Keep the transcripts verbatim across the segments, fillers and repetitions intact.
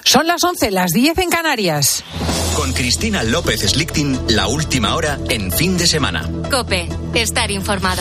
Son las once, las diez en Canarias. Con Cristina López Slichting, la última hora en fin de semana. COPE, estar informado.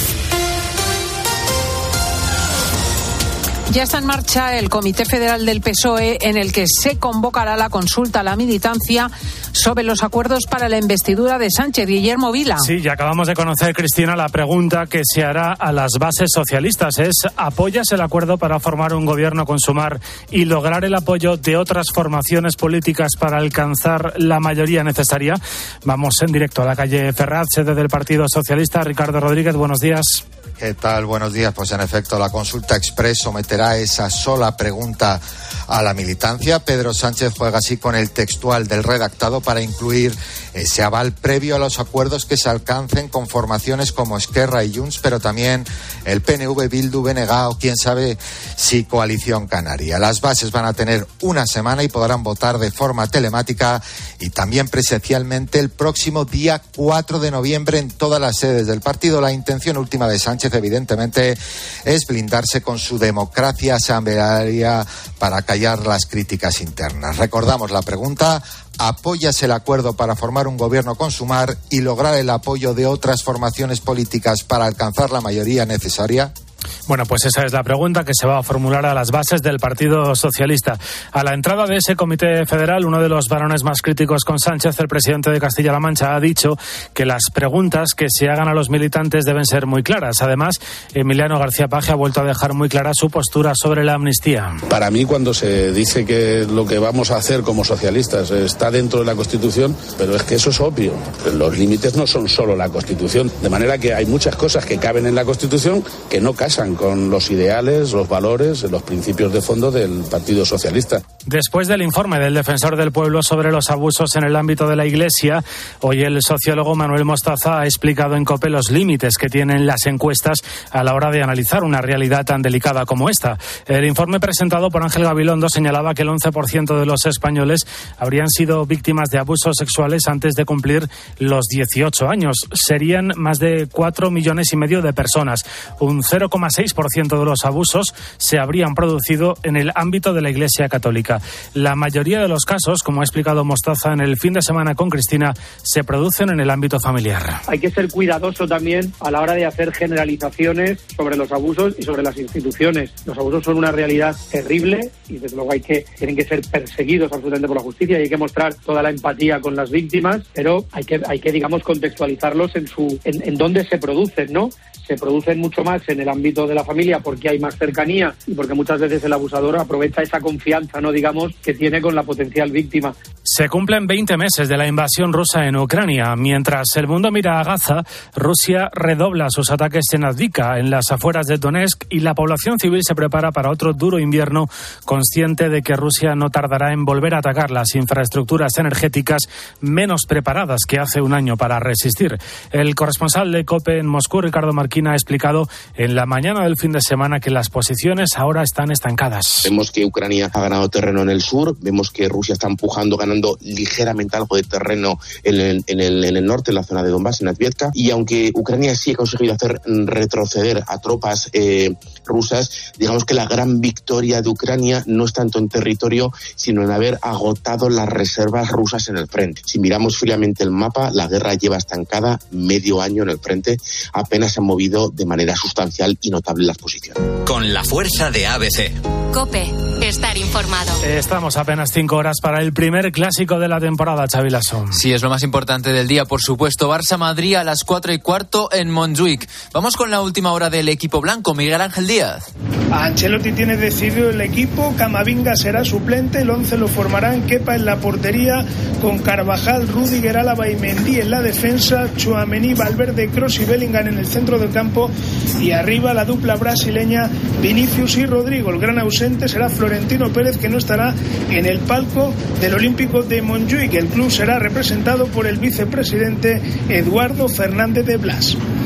Ya está en marcha el Comité Federal del P S O E, en el que se convocará la consulta a la militancia sobre los acuerdos para la investidura de Sánchez. Guillermo Vila. Sí, ya acabamos de conocer, Cristina, la pregunta que se hará a las bases socialistas es: ¿apoyas el acuerdo para formar un gobierno con Sumar y lograr el apoyo de otras formaciones políticas para alcanzar la mayoría necesaria? Vamos en directo a la calle Ferraz, sede del Partido Socialista. Ricardo Rodríguez, buenos días. ¿Qué tal? Buenos días. Pues en efecto, la consulta exprés someterá esa sola pregunta a la militancia. Pedro Sánchez juega así con el textual del redactado para incluir ese aval previo a los acuerdos que se alcancen con formaciones como Esquerra y Junts, pero también el P N V, Bildu, B N G o quién sabe si Coalición Canaria. Las bases van a tener una semana y podrán votar de forma telemática y también presencialmente el próximo día cuatro de noviembre en todas las sedes del partido. La intención última de Sánchez, evidentemente, es blindarse con su democracia asamblearia para callar las críticas internas. Recordamos la pregunta: ¿apoyas el acuerdo para formar un gobierno con Sumar y lograr el apoyo de otras formaciones políticas para alcanzar la mayoría necesaria? Bueno, pues esa es la pregunta que se va a formular a las bases del Partido Socialista. A la entrada de ese comité federal, uno de los varones más críticos con Sánchez, el presidente de Castilla-La Mancha, ha dicho que las preguntas que se hagan a los militantes deben ser muy claras. Además, Emiliano García Paje ha vuelto a dejar muy clara su postura sobre la amnistía. Para mí, cuando se dice que lo que vamos a hacer como socialistas está dentro de la Constitución, pero es que eso es obvio. Los límites no son solo la Constitución, de manera que hay muchas cosas que caben en la Constitución que no casan con los ideales, los valores, los principios de fondo del Partido Socialista. Después del informe del Defensor del Pueblo sobre los abusos en el ámbito de la Iglesia, hoy el sociólogo Manuel Mostaza ha explicado en COPE los límites que tienen las encuestas a la hora de analizar una realidad tan delicada como esta. El informe presentado por Ángel Gabilondo señalaba que el once por ciento de los españoles habrían sido víctimas de abusos sexuales antes de cumplir los dieciocho años. Serían más de cuatro millones y medio de personas. Un cero coma seis por ciento de los abusos se habrían producido en el ámbito de la Iglesia Católica. La mayoría de los casos, como ha explicado Mostaza en el fin de semana con Cristina, se producen en el ámbito familiar. Hay que ser cuidadoso también a la hora de hacer generalizaciones sobre los abusos y sobre las instituciones. Los abusos son una realidad terrible y desde luego hay que, tienen que ser perseguidos absolutamente por la justicia y hay que mostrar toda la empatía con las víctimas, pero hay que, hay que digamos, contextualizarlos en su, en, en dónde se producen, ¿no? Se producen mucho más en el ámbito de la familia porque hay más cercanía y porque muchas veces el abusador aprovecha esa confianza, no digamos, que tiene con la potencial víctima. Se cumplen veinte meses de la invasión rusa en Ucrania. Mientras el mundo mira a Gaza, Rusia redobla sus ataques en Avdiivka, en las afueras de Donetsk, y la población civil se prepara para otro duro invierno, consciente de que Rusia no tardará en volver a atacar las infraestructuras energéticas menos preparadas que hace un año para resistir. El corresponsal de COPE en Moscú, Ricardo Marquina, ha explicado en la mañana del fin de semana que las posiciones ahora están estancadas. Vemos que Ucrania ha ganado terreno en el sur, vemos que Rusia está empujando, ganando ligeramente algo de terreno en el, en el, en el norte, en la zona de Donbass, en Avdiivka, y aunque Ucrania sí ha conseguido hacer retroceder a tropas eh, rusas, digamos que la gran victoria de Ucrania no es tanto en territorio, sino en haber agotado las reservas rusas en el frente. Si miramos fríamente el mapa, la guerra lleva estancada medio año en el frente, apenas se han movido de manera sustancial y notable las posiciones. Con la fuerza de A B C. COPE, estar informado. Estamos apenas cinco horas para el primer clásico de la temporada, Xavi Lasso. Sí, es lo más importante del día, por supuesto. Barça-Madrid a las cuatro y cuarto en Montjuic. Vamos con la última hora del equipo blanco. Miguel Ángel Díaz. Ancelotti tiene decidido el equipo. Camavinga será suplente. El once lo formarán Kepa en la portería, con Carvajal, Rüdiger, Álava y Mendy en la defensa, Tchouaméni, Valverde, Kroos y Bellingham en el centro del campo, y arriba la dupla brasileña Vinicius y Rodrigo. El gran ausente será Florentino Pérez, que no estará en el palco del Olímpico de Montjuic. El club será representado por el vicepresidente Eduardo Fernández de Blas.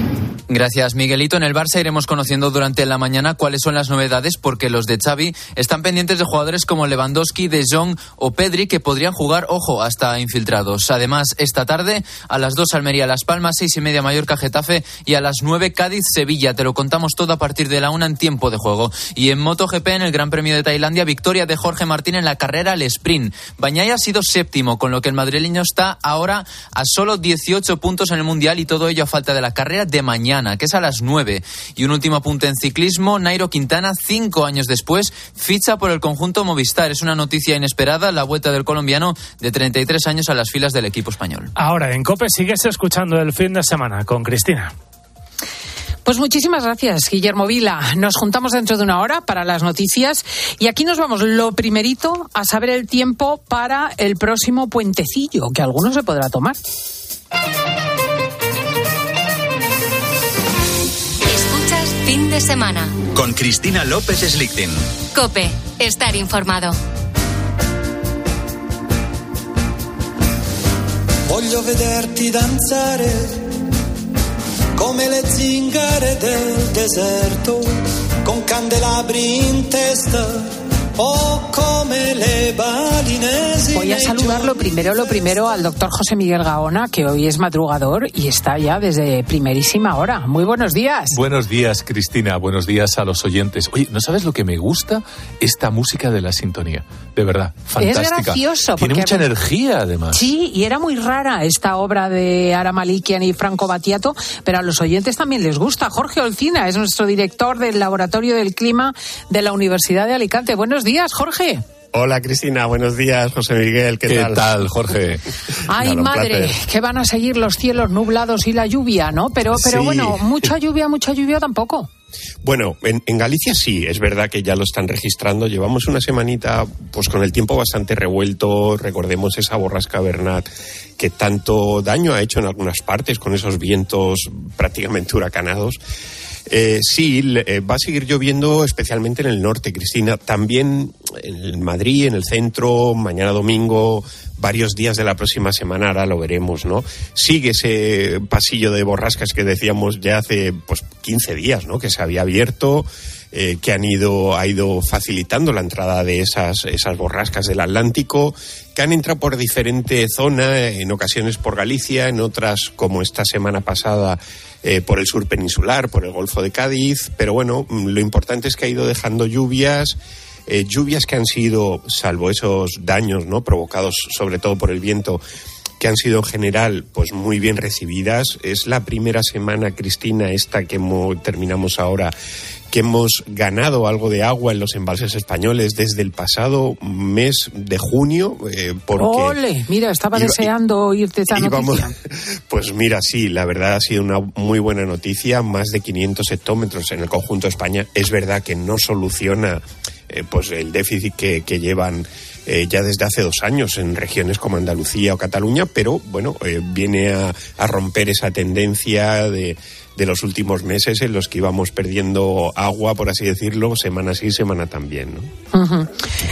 Gracias, Miguelito. En el Barça iremos conociendo durante la mañana cuáles son las novedades, porque los de Xavi están pendientes de jugadores como Lewandowski, De Jong o Pedri, que podrían jugar, ojo, hasta infiltrados. Además, esta tarde a las dos Almería Las Palmas, seis y media Mallorca Getafe y a las nueve Cádiz Sevilla. Te lo contamos todo a partir de la una en tiempo de juego. Y en MotoGP, en el Gran Premio de Tailandia, victoria de Jorge Martín en la carrera al sprint. Bagnaia ha sido séptimo, con lo que el madrileño está ahora a solo dieciocho puntos en el Mundial, y todo ello a falta de la carrera de mañana, que es a las nueve. Y un último apunte en ciclismo: Nairo Quintana, cinco años después, ficha por el conjunto Movistar. Es una noticia inesperada, la vuelta del colombiano de treinta y tres años a las filas del equipo español. Ahora en COPE sigues escuchando el fin de semana con Cristina. Pues muchísimas gracias, Guillermo Vila. Nos juntamos dentro de una hora para las noticias y aquí nos vamos lo primerito a saber el tiempo para el próximo puentecillo, que alguno se podrá tomar. Fin de semana. Con Cristina López Slichting. COPE. Estar informado. Voglio vederti danzare come le zingare del deserto, con candelabri in testa. Voy a saludar lo primero, lo primero al doctor José Miguel Gaona, que hoy es madrugador y está ya desde primerísima hora. Muy buenos días. Buenos días, Cristina. Buenos días a los oyentes. Oye, ¿no sabes lo que me gusta? Esta música de la sintonía. De verdad, fantástica. Es gracioso. Tiene mucha ver... energía, además. Sí, y era muy rara esta obra de Ara Malikian y Franco Battiato, pero a los oyentes también les gusta. Jorge Olcina es nuestro director del Laboratorio del Clima de la Universidad de Alicante. Buenos días. días, Jorge. Hola, Cristina. Buenos días, José Miguel. ¿Qué, ¿Qué tal? ¿Qué tal, Jorge? Ay, claro, madre, que van a seguir los cielos nublados y la lluvia, ¿no? Pero, pero sí. Bueno, mucha lluvia, mucha lluvia tampoco. Bueno, en, en Galicia sí, es verdad que ya lo están registrando. Llevamos una semanita pues con el tiempo bastante revuelto. Recordemos esa borrasca Bernat que tanto daño ha hecho en algunas partes con esos vientos prácticamente huracanados. Eh, sí, eh, va a seguir lloviendo especialmente en el norte, Cristina. También en Madrid, en el centro, mañana domingo, varios días de la próxima semana, ahora lo veremos, ¿no? Sigue ese pasillo de borrascas que decíamos ya hace pues quince días, ¿no? Que se había abierto, eh, que han ido, ha ido facilitando la entrada de esas, esas borrascas del Atlántico, que han entrado por diferente zona, en ocasiones por Galicia, en otras, como esta semana pasada, Eh, por el sur peninsular, por el Golfo de Cádiz, pero bueno, lo importante es que ha ido dejando lluvias, eh, lluvias que han sido, salvo esos daños, ¿no?, provocados sobre todo por el viento, que han sido en general pues muy bien recibidas. Es la primera semana, Cristina, esta que hemos, terminamos ahora, que hemos ganado algo de agua en los embalses españoles desde el pasado mes de junio. Eh, porque ¡Ole! Mira, estaba iba, deseando oírte esta íbamos, noticia. Pues mira, sí, la verdad ha sido una muy buena noticia. Más de quinientos hectómetros en el conjunto de España. Es verdad que no soluciona eh, pues el déficit que, que llevan Eh, ya desde hace dos años en regiones como Andalucía o Cataluña, pero bueno, eh, viene a, a romper esa tendencia de, de los últimos meses en los que íbamos perdiendo agua, por así decirlo, semana sí, semana también, ¿no? Uh-huh.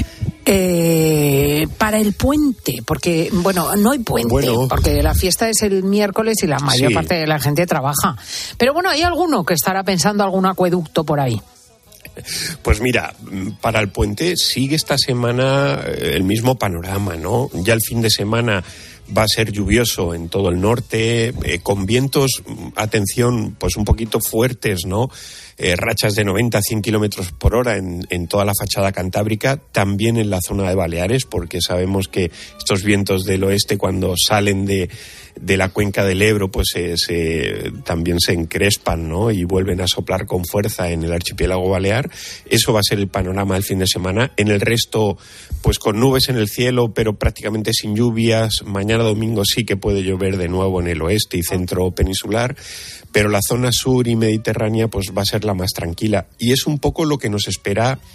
Eh, para el puente, porque, bueno, no hay puente, bueno, porque la fiesta es el miércoles y la mayor sí. parte de la gente trabaja. Pero bueno, hay alguno que estará pensando algún acueducto por ahí. Pues mira, para el puente sigue esta semana el mismo panorama, ¿no? Ya el fin de semana va a ser lluvioso en todo el norte, eh, con vientos, atención, pues un poquito fuertes, ¿no? Eh, rachas de noventa a cien kilómetros por hora en, en toda la fachada cantábrica, también en la zona de Baleares, porque sabemos que estos vientos del oeste, cuando salen de, de la cuenca del Ebro, pues eh, se, también se encrespan, ¿no? Y vuelven a soplar con fuerza en el archipiélago balear. Eso va a ser el panorama del fin de semana. En el resto, pues con nubes en el cielo, pero prácticamente sin lluvias. Mañana domingo sí que puede llover de nuevo en el oeste y centro peninsular, pero la zona sur y mediterránea pues va a ser la más tranquila. Y es un poco lo que nos espera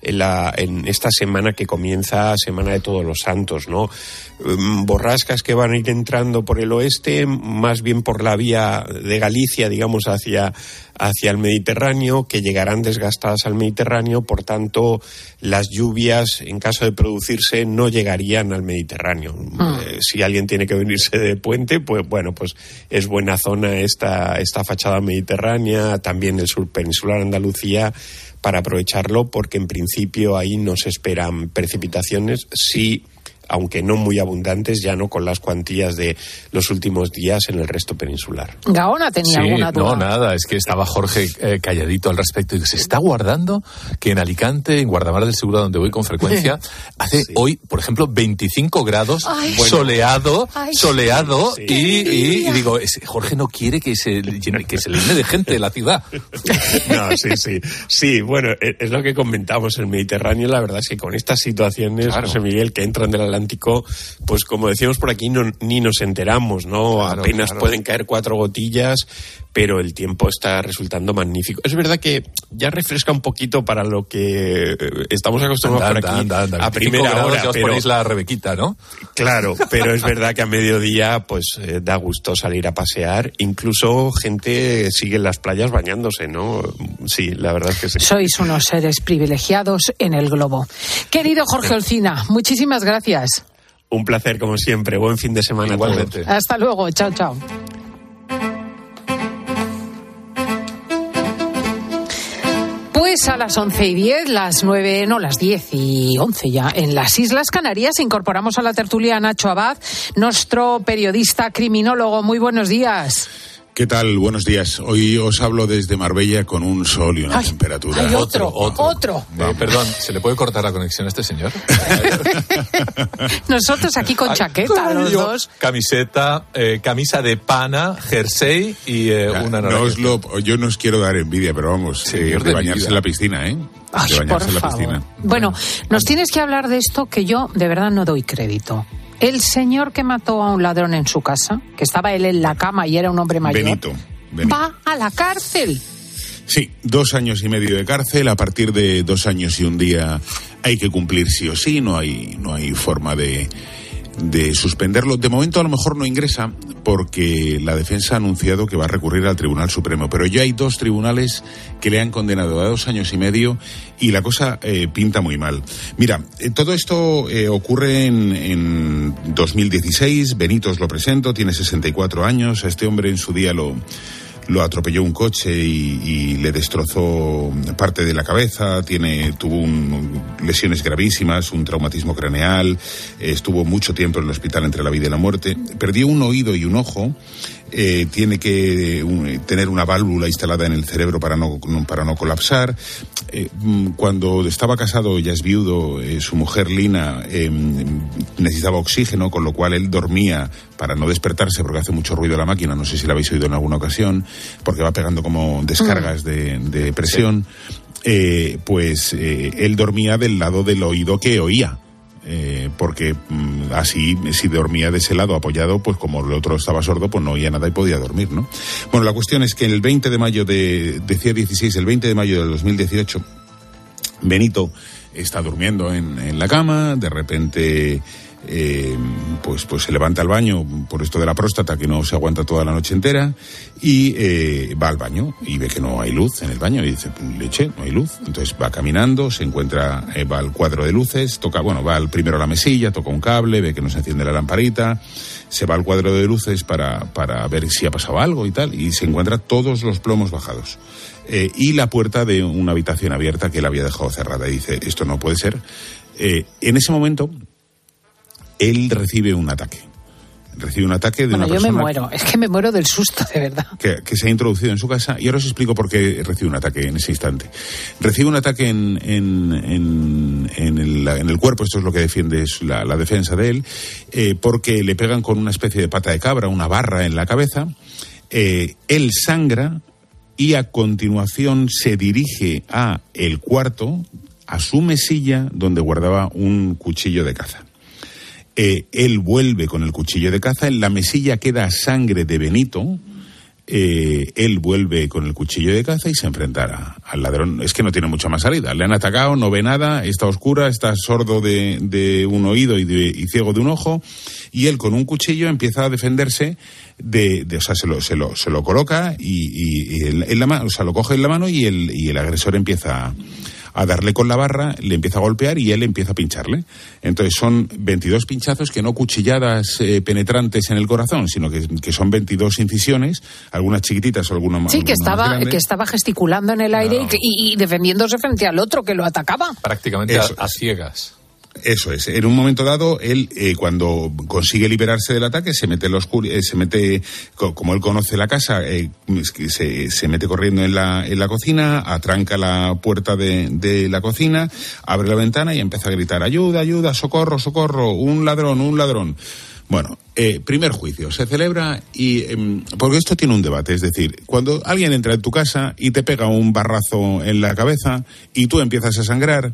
en, la, en esta semana que comienza, Semana de Todos los Santos, ¿no? Borrascas que van a ir entrando por el oeste, más bien por la vía de Galicia, digamos, hacia, hacia el Mediterráneo, que llegarán desgastadas al Mediterráneo, por tanto, las lluvias, en caso de producirse, no llegarían al Mediterráneo. Ah. Eh, si alguien tiene que venirse de puente, pues bueno, pues es buena zona esta, esta fachada mediterránea, también el sur peninsular Andalucía, para aprovecharlo, porque en principio ahí no se esperan precipitaciones, sí, aunque no muy abundantes, ya no con las cuantías de los últimos días en el resto peninsular. Gaona tenía sí, alguna duda. No, nada, es que estaba Jorge eh, calladito al respecto y se está guardando que en Alicante, en Guardamar del Segura, donde voy con frecuencia, hace sí. hoy, por ejemplo, veinticinco grados, Ay, soleado, bueno. soleado, sí. y, y, y digo, es, Jorge no quiere que se, que se le llene de gente la ciudad. No, sí, sí, sí, bueno, es lo que comentamos, el Mediterráneo, la verdad es que con estas situaciones, claro. José Miguel, que entran de la Atlántico, pues como decíamos por aquí, no, ni nos enteramos, ¿no? Claro, Apenas claro. pueden caer cuatro gotillas, pero el tiempo está resultando magnífico. Es verdad que ya refresca un poquito para lo que estamos acostumbrados anda, por aquí anda, anda, anda. a primera hora. Ya os pero, ponéis la Rebequita, ¿no? Claro, pero es verdad que a mediodía pues eh, da gusto salir a pasear. Incluso gente sigue en las playas bañándose, ¿no? Sí, la verdad es que sí. Sois unos seres privilegiados en el globo. Querido Jorge Olcina, muchísimas gracias. Un placer, como siempre. Buen fin de semana. Igualmente. Hasta luego. Chao, chao. Pues a las once y diez, las nueve, no, las diez y once ya, en las Islas Canarias incorporamos a la tertulia a Nacho Abad, nuestro periodista criminólogo. Muy buenos días. ¿Qué tal? Buenos días. Hoy os hablo desde Marbella con un sol y una ay, temperatura. Hay otro, otro. otro. Eh, perdón, ¿se le puede cortar la conexión a este señor? Nosotros aquí con chaqueta, ay, los yo, dos. Camiseta, eh, camisa de pana, jersey y eh, ya, una no os lo, Yo no os quiero dar envidia, pero vamos, sí, eh, de bañarse en la piscina, ¿eh? Ay, de bañarse por en la favor. piscina. Bueno, nos tienes que hablar de esto que yo de verdad no doy crédito. El señor que mató a un ladrón en su casa, que estaba él en la cama y era un hombre mayor, Benito, Benito. va a la cárcel. Sí, dos años y medio de cárcel. A partir de dos años y un día hay que cumplir sí o sí, no hay, no hay forma de, de suspenderlo. De momento a lo mejor no ingresa porque la defensa ha anunciado que va a recurrir al Tribunal Supremo, pero ya hay dos tribunales que le han condenado a dos años y medio y la cosa eh, pinta muy mal. Mira, eh, todo esto eh, ocurre en, en dos mil dieciséis, Benito os lo presento, tiene sesenta y cuatro años, a este hombre en su día lo... lo atropelló un coche y, y le destrozó parte de la cabeza, tiene, tuvo un, lesiones gravísimas, un traumatismo craneal, estuvo mucho tiempo en el hospital entre la vida y la muerte, perdió un oído y un ojo, eh, tiene que un, tener una válvula instalada en el cerebro para no, para no colapsar. Eh, cuando estaba casado, ya es viudo, eh, su mujer Lina eh, necesitaba oxígeno, con lo cual él dormía para no despertarse porque hace mucho ruido la máquina, no sé si la habéis oído en alguna ocasión, porque va pegando como descargas de, de presión, sí. eh, pues eh, él dormía del lado del oído que oía. Eh, porque mm, así, si dormía de ese lado apoyado, pues como el otro estaba sordo, pues no oía nada y podía dormir, ¿no? Bueno, la cuestión es que el veinte de mayo de, decía dieciséis, el veinte de mayo del dos mil dieciocho, Benito está durmiendo en, en la cama, de repente... Eh, pues, pues se levanta al baño por esto de la próstata que no se aguanta toda la noche entera y eh, va al baño y ve que no hay luz en el baño y dice, leche, no hay luz. Entonces va caminando, se encuentra, eh, va al cuadro de luces, toca, bueno, va al, primero a la mesilla, toca un cable, ve que no se enciende la lamparita, se va al cuadro de luces para, para ver si ha pasado algo y tal, y se encuentra todos los plomos bajados. Eh, y la puerta de una habitación abierta que él había dejado cerrada. Y dice, esto no puede ser. Eh, en ese momento... él recibe un ataque. Recibe un ataque de bueno, una yo persona... me muero, es que me muero del susto, de verdad. Que, que se ha introducido en su casa, y ahora os explico por qué recibe un ataque en ese instante. Recibe un ataque en, en, en, en, el, en el cuerpo, esto es lo que defiende la, la defensa de él, eh, porque le pegan con una especie de pata de cabra, una barra en la cabeza, eh, él sangra, y a continuación se dirige a el cuarto, a su mesilla, donde guardaba un cuchillo de caza. Eh, él vuelve con el cuchillo de caza, en la mesilla queda sangre de Benito, eh, él vuelve con el cuchillo de caza y se enfrentará al ladrón. Es que no tiene mucha más salida. Le han atacado, no ve nada, está a oscura, está sordo de, de un oído y, de, y ciego de un ojo, y él con un cuchillo empieza a defenderse de, de o sea, se lo, se lo, se lo coloca y, y, y en, en la mano, o sea, lo coge en la mano y el, y el agresor empieza a, a darle con la barra, le empieza a golpear y él empieza a pincharle. Entonces son veintidós pinchazos, que no cuchilladas eh, penetrantes en el corazón, sino que, que son veintidós incisiones, algunas chiquititas o algunas más. Sí, que estaba, que estaba gesticulando en el aire, claro, y, que, y, y defendiéndose frente al otro que lo atacaba. Prácticamente a, a ciegas. Eso es. En un momento dado, él, eh, cuando consigue liberarse del ataque, se mete, los, eh, se mete como él conoce la casa, eh, se, se mete corriendo en la, en la cocina, atranca la puerta de, de la cocina, abre la ventana y empieza a gritar: ayuda, ayuda, socorro, socorro, un ladrón, un ladrón. Bueno, eh, primer juicio se celebra y eh, porque esto tiene un debate, es decir, cuando alguien entra en tu casa y te pega un barrazo en la cabeza y tú empiezas a sangrar,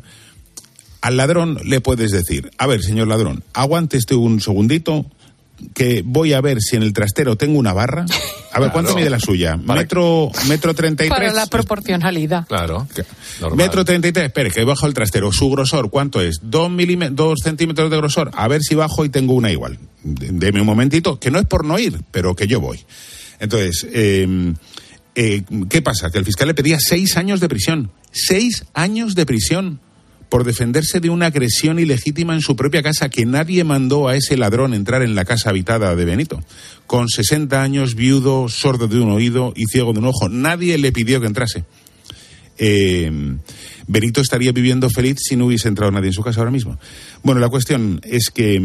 al ladrón le puedes decir: a ver, señor ladrón, aguante este un segundito, que voy a ver si en el trastero tengo una barra. A ver, claro. ¿Cuánto mide la suya? Para... Metro, metro treinta y tres. Para la proporcionalidad. Claro. Normal. Metro treinta y tres. Espere, que bajo el trastero. Su grosor, ¿cuánto es? Dos milímetros, dos centímetros de grosor. A ver si bajo y tengo una igual. Deme un momentito, que no es por no ir, pero que yo voy. Entonces, eh, eh, ¿qué pasa? Que el fiscal le pedía seis años de prisión. Seis años de prisión por defenderse de una agresión ilegítima en su propia casa, que nadie mandó a ese ladrón entrar en la casa habitada de Benito. Con sesenta años, viudo, sordo de un oído y ciego de un ojo. Nadie le pidió que entrase. Eh, Benito estaría viviendo feliz si no hubiese entrado nadie en su casa ahora mismo. Bueno, la cuestión es que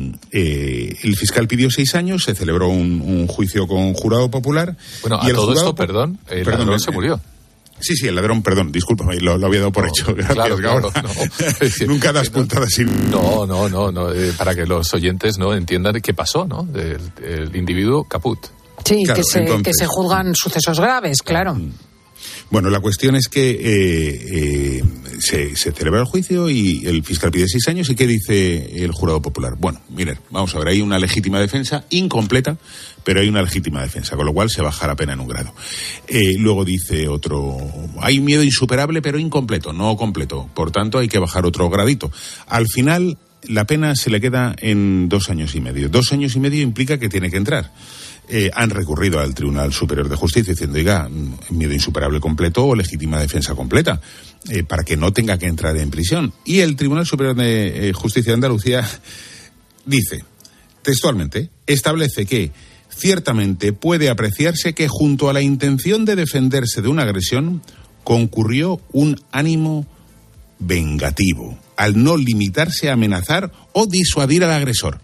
eh, el fiscal pidió seis años, se celebró un, un juicio con jurado popular. Bueno, y a el todo jurado, esto, perdón, el perdón, ladrón se murió. Sí, sí, el ladrón, perdón, discúlpame, lo, lo había dado por no, hecho. Gracias, claro, claro, no. Nunca das puntadas sin... No, no, no, no eh, para que los oyentes no entiendan qué pasó, ¿no? El, el individuo caput. Sí, claro, que, se, entonces... que se juzgan sucesos graves, claro. Bueno, la cuestión es que eh, eh, se, se celebra el juicio y el fiscal pide seis años. ¿Y qué dice el jurado popular? Bueno, miren, vamos a ver, hay una legítima defensa incompleta, pero hay una legítima defensa, con lo cual se baja la pena en un grado. Eh, luego dice otro: hay miedo insuperable, pero incompleto, no completo. Por tanto, hay que bajar otro gradito. Al final, la pena se le queda en dos años y medio. Dos años y medio implica que tiene que entrar. Eh, han recurrido al Tribunal Superior de Justicia diciendo: oiga, miedo insuperable completo o legítima defensa completa, eh, para que no tenga que entrar en prisión. Y el Tribunal Superior de eh, Justicia de Andalucía dice, textualmente, establece que ciertamente puede apreciarse que junto a la intención de defenderse de una agresión concurrió un ánimo vengativo, al no limitarse a amenazar o disuadir al agresor.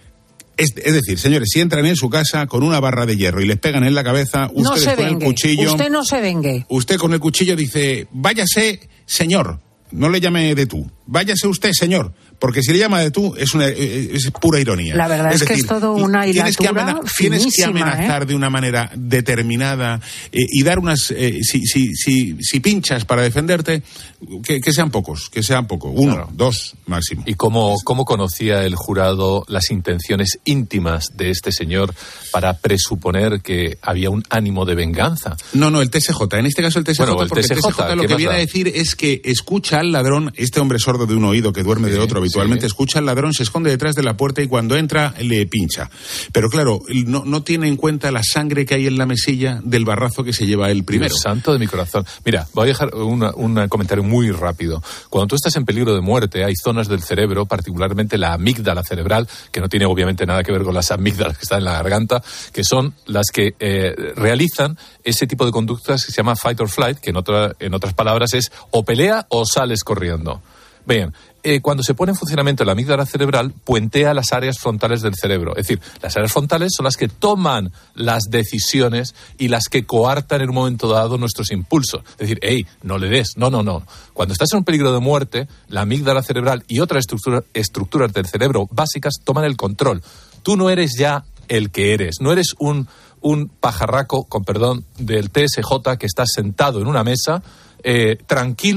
Es, es decir, señores, si entran en su casa con una barra de hierro y les pegan en la cabeza, ustedes no se con vengue. el cuchillo... Usted no se vengue. Usted con el cuchillo dice: váyase, señor. No le llame de tú. Váyase usted, señor. Porque si le llama de tú, es, una, es pura ironía. La verdad es, es decir, que es todo una hilatura tienes que, amena- tienes que amenazar ¿eh? de una manera determinada eh, y dar unas... Eh, si, si, si, si pinchas para defenderte, que, que sean pocos, que sean pocos. Uno, claro. Dos máximo. ¿Y cómo, cómo conocía el jurado las intenciones íntimas de este señor para presuponer que había un ánimo de venganza? No, no, el T S J. En este caso el T S J, bueno, el porque T S J, el T S J lo que viene a decir es que escucha al ladrón, este hombre sordo de un oído que duerme sí, de otro habitualmente, sí. Escucha al ladrón, se esconde detrás de la puerta y cuando entra le pincha. Pero claro, no, no tiene en cuenta la sangre que hay en la mesilla del barrazo que se lleva él primero. Dios santo de mi corazón. Mira, voy a dejar un comentario muy rápido. Cuando tú estás en peligro de muerte, hay zonas del cerebro, particularmente la amígdala cerebral, que no tiene obviamente nada que ver con las amígdalas que están en la garganta, que son las que eh, realizan ese tipo de conductas que se llama fight or flight, que en, otra, en otras palabras es o pelea o sales corriendo. Bien, eh, cuando se pone en funcionamiento la amígdala cerebral, puentea las áreas frontales del cerebro. Es decir, las áreas frontales son las que toman las decisiones y las que coartan en un momento dado nuestros impulsos. Es decir, hey, no le des, no, no, no. Cuando estás en un peligro de muerte, la amígdala cerebral y otras estructura, estructuras del cerebro básicas toman el control. Tú no eres ya el que eres, no eres un, un pajarraco, con perdón, del T S J que está sentado en una mesa, eh, tranquilo,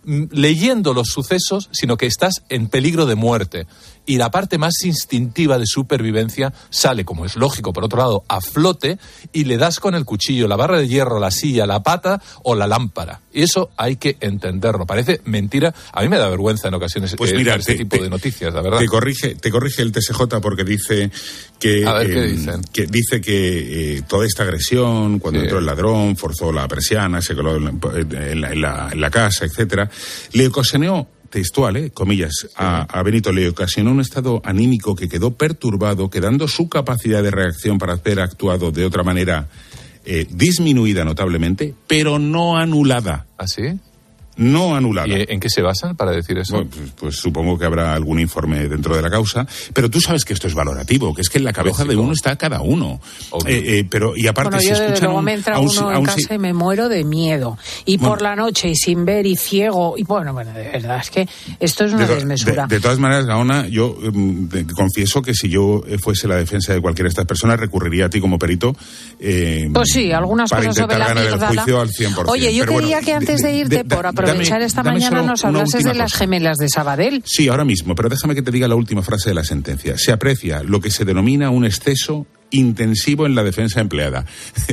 mm, leyendo los sucesos, sino que estás en peligro de muerte. Y la parte más instintiva de supervivencia sale, como es lógico, por otro lado, a flote, y le das con el cuchillo, la barra de hierro, la silla, la pata o la lámpara. Y eso hay que entenderlo. Parece mentira. A mí me da vergüenza en ocasiones pues eh, mira, este te, tipo te, de noticias, la verdad. Te corrige, te corrige el T S J porque dice que, a ver, ¿qué eh, dicen? que dice que eh, toda esta agresión, cuando sí. entró el ladrón, forzó la persiana, se coló en la, en la, en la, en la casa, etcétera, le ocasionó textual, eh, comillas, sí. a, a Benito le ocasionó un estado anímico que quedó perturbado, quedando su capacidad de reacción para haber actuado de otra manera eh, disminuida notablemente, pero no anulada. ¿Ah, sí? No anulada. ¿Y en qué se basan para decir eso? Bueno, pues, pues supongo que habrá algún informe dentro de la causa, pero tú sabes que esto es valorativo, que es que en la cabeza Lógico. de uno está cada uno. Eh, eh, pero y aparte bueno, si yo escuchan luego un, me entra un, uno en casa si... y me muero de miedo. Y bueno, por la noche y sin ver y ciego y bueno, bueno, de verdad es que esto es una de, desmesura. De, de todas maneras, Gaona, yo eh, te confieso que si yo fuese la defensa de cualquiera de estas personas recurriría a ti como perito. Eh, pues sí, algunas para cosas sobre la ganar amígdala. El juicio al cien por ciento. Oye, yo pero quería bueno, que antes de irte, de, de, por aprovechar dame, esta dame mañana nos hablases de las cosa. gemelas de Sabadell. Sí, ahora mismo, pero déjame que te diga la última frase de la sentencia. Se aprecia lo que se denomina un exceso intensivo en la defensa empleada.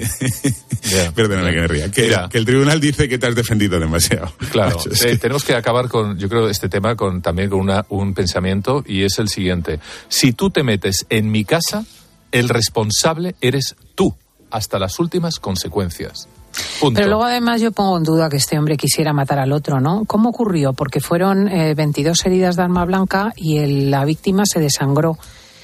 Yeah, Perdóname yeah. que me ría. Que, que el tribunal dice que te has defendido demasiado. Claro, eh, tenemos que acabar con, yo creo, este tema con también con una, un pensamiento, y es el siguiente. Si tú te metes en mi casa, el responsable eres tú, hasta las últimas consecuencias. Punto. Pero luego además yo pongo en duda que este hombre quisiera matar al otro, ¿no? ¿Cómo ocurrió? Porque fueron eh, veintidós heridas de arma blanca y el, la víctima se desangró.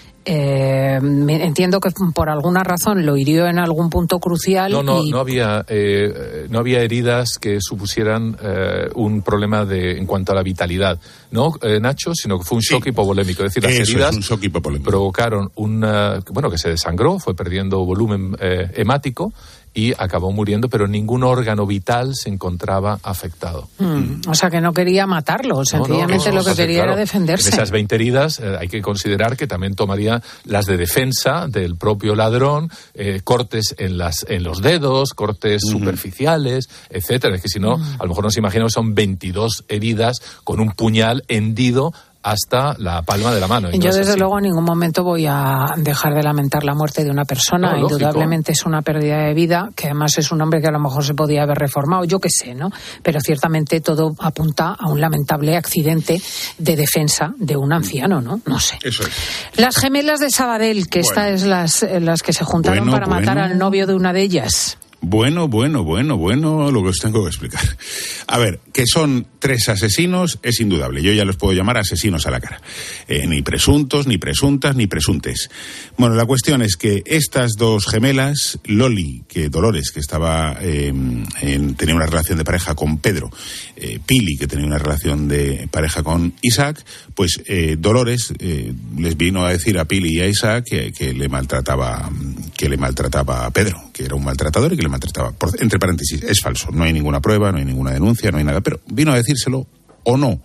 Eh, entiendo que por alguna razón lo hirió en algún punto crucial. No, no, y... no había, eh, no había heridas que supusieran eh, un problema de en cuanto a la vitalidad, ¿no, eh, Nacho? Sino que fue un shock sí. hipovolémico. Es decir, las Eso heridas es un shock hipovolémico. Provocaron una, bueno, que se desangró, fue perdiendo volumen eh, hemático y acabó muriendo, pero ningún órgano vital se encontraba afectado. Mm, o sea, que no quería matarlo, sencillamente no, no, no, lo que entonces, quería claro, era defenderse. En esas veinte heridas eh, hay que considerar que también tomaría las de defensa del propio ladrón, eh, cortes en las en los dedos, cortes uh-huh. superficiales, etcétera. Es que si no, uh-huh. a lo mejor nos imaginamos que son veintidós heridas con un puñal hendido hasta la palma de la mano. Yo, no desde así. luego, en ningún momento voy a dejar de lamentar la muerte de una persona. No, indudablemente es una pérdida de vida, que además es un hombre que a lo mejor se podía haber reformado, yo qué sé, ¿no? Pero ciertamente todo apunta a un lamentable accidente de defensa de un anciano, ¿no? No sé. Eso es. Las gemelas de Sabadell, que bueno. estas es las, las que se juntaron bueno, para bueno. matar al novio de una de ellas. Bueno, bueno, bueno, bueno, lo que os tengo que explicar. A ver, que son tres asesinos es indudable. Yo ya los puedo llamar asesinos a la cara. Eh, ni presuntos, ni presuntas, ni presuntes. Bueno, la cuestión es que estas dos gemelas, Loli, que Dolores, que estaba eh, en, tenía una relación de pareja con Pedro, eh, Pili, que tenía una relación de pareja con Isaac, pues eh, Dolores eh, les vino a decir a Pili y a Isaac que, que le maltrataba, que le maltrataba a Pedro, que era un maltratador y que le maltrataba. Por, entre paréntesis, es falso. No hay ninguna prueba, no hay ninguna denuncia, no hay nada. Pero vino a decírselo o no.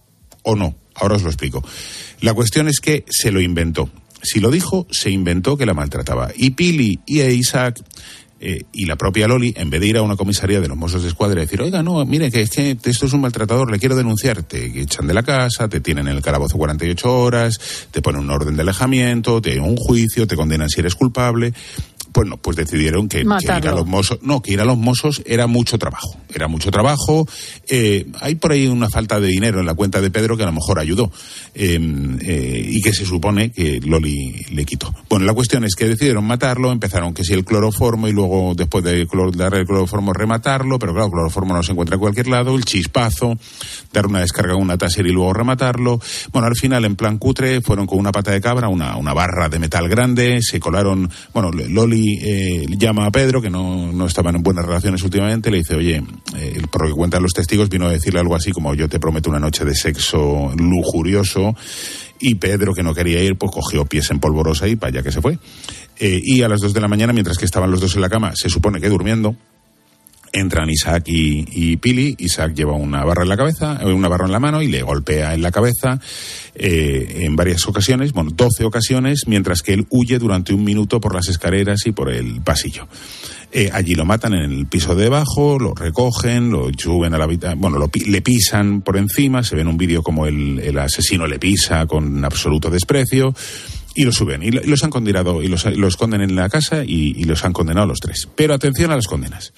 O no. Ahora os lo explico. La cuestión es que se lo inventó. Si lo dijo, se inventó que la maltrataba. Y Pili y Isaac eh, y la propia Loli, en vez de ir a una comisaría de los Mossos de Escuadra y decir, oiga, no, mire, que es que esto es un maltratador, le quiero denunciar, te echan de la casa, te tienen en el calabozo cuarenta y ocho horas, te ponen un orden de alejamiento, te un juicio, te condenan si eres culpable. Pues no, pues decidieron que, que ir a los Mossos, no, que ir a los Mossos era mucho trabajo, era mucho trabajo. Eh, hay por ahí una falta de dinero en la cuenta de Pedro que a lo mejor ayudó eh, eh, y que se supone que Loli le quitó. Bueno, la cuestión es que decidieron matarlo, empezaron que si el cloroformo y luego después de darle el cloroformo rematarlo, pero claro, el cloroformo no se encuentra en cualquier lado, el chispazo, dar una descarga con una taser y luego rematarlo. Bueno, al final en plan cutre fueron con una pata de cabra, una, una barra de metal grande, se colaron, bueno, Loli Eh, llama a Pedro, que no, no estaban en buenas relaciones últimamente, le dice, oye, eh, por lo que cuentan los testigos, vino a decirle algo así como, yo te prometo una noche de sexo lujurioso, y Pedro, que no quería ir, pues cogió pies en polvorosa y para allá que se fue. Eh, y a las dos de la mañana, mientras que estaban los dos en la cama, se supone que durmiendo, Entran Isaac y, y Pili. Isaac lleva una barra en la cabeza, una barra en la mano y le golpea en la cabeza eh, en varias ocasiones, bueno, doce ocasiones, mientras que él huye durante un minuto por las escaleras y por el pasillo. Eh, allí lo matan en el piso de debajo, lo recogen, lo suben a la habitación, bueno, lo, le pisan por encima, se ve en un vídeo como el, el asesino le pisa con absoluto desprecio y lo suben y los han condenado y los, los esconden en la casa y, y los han condenado a los tres. Pero atención a las condenas.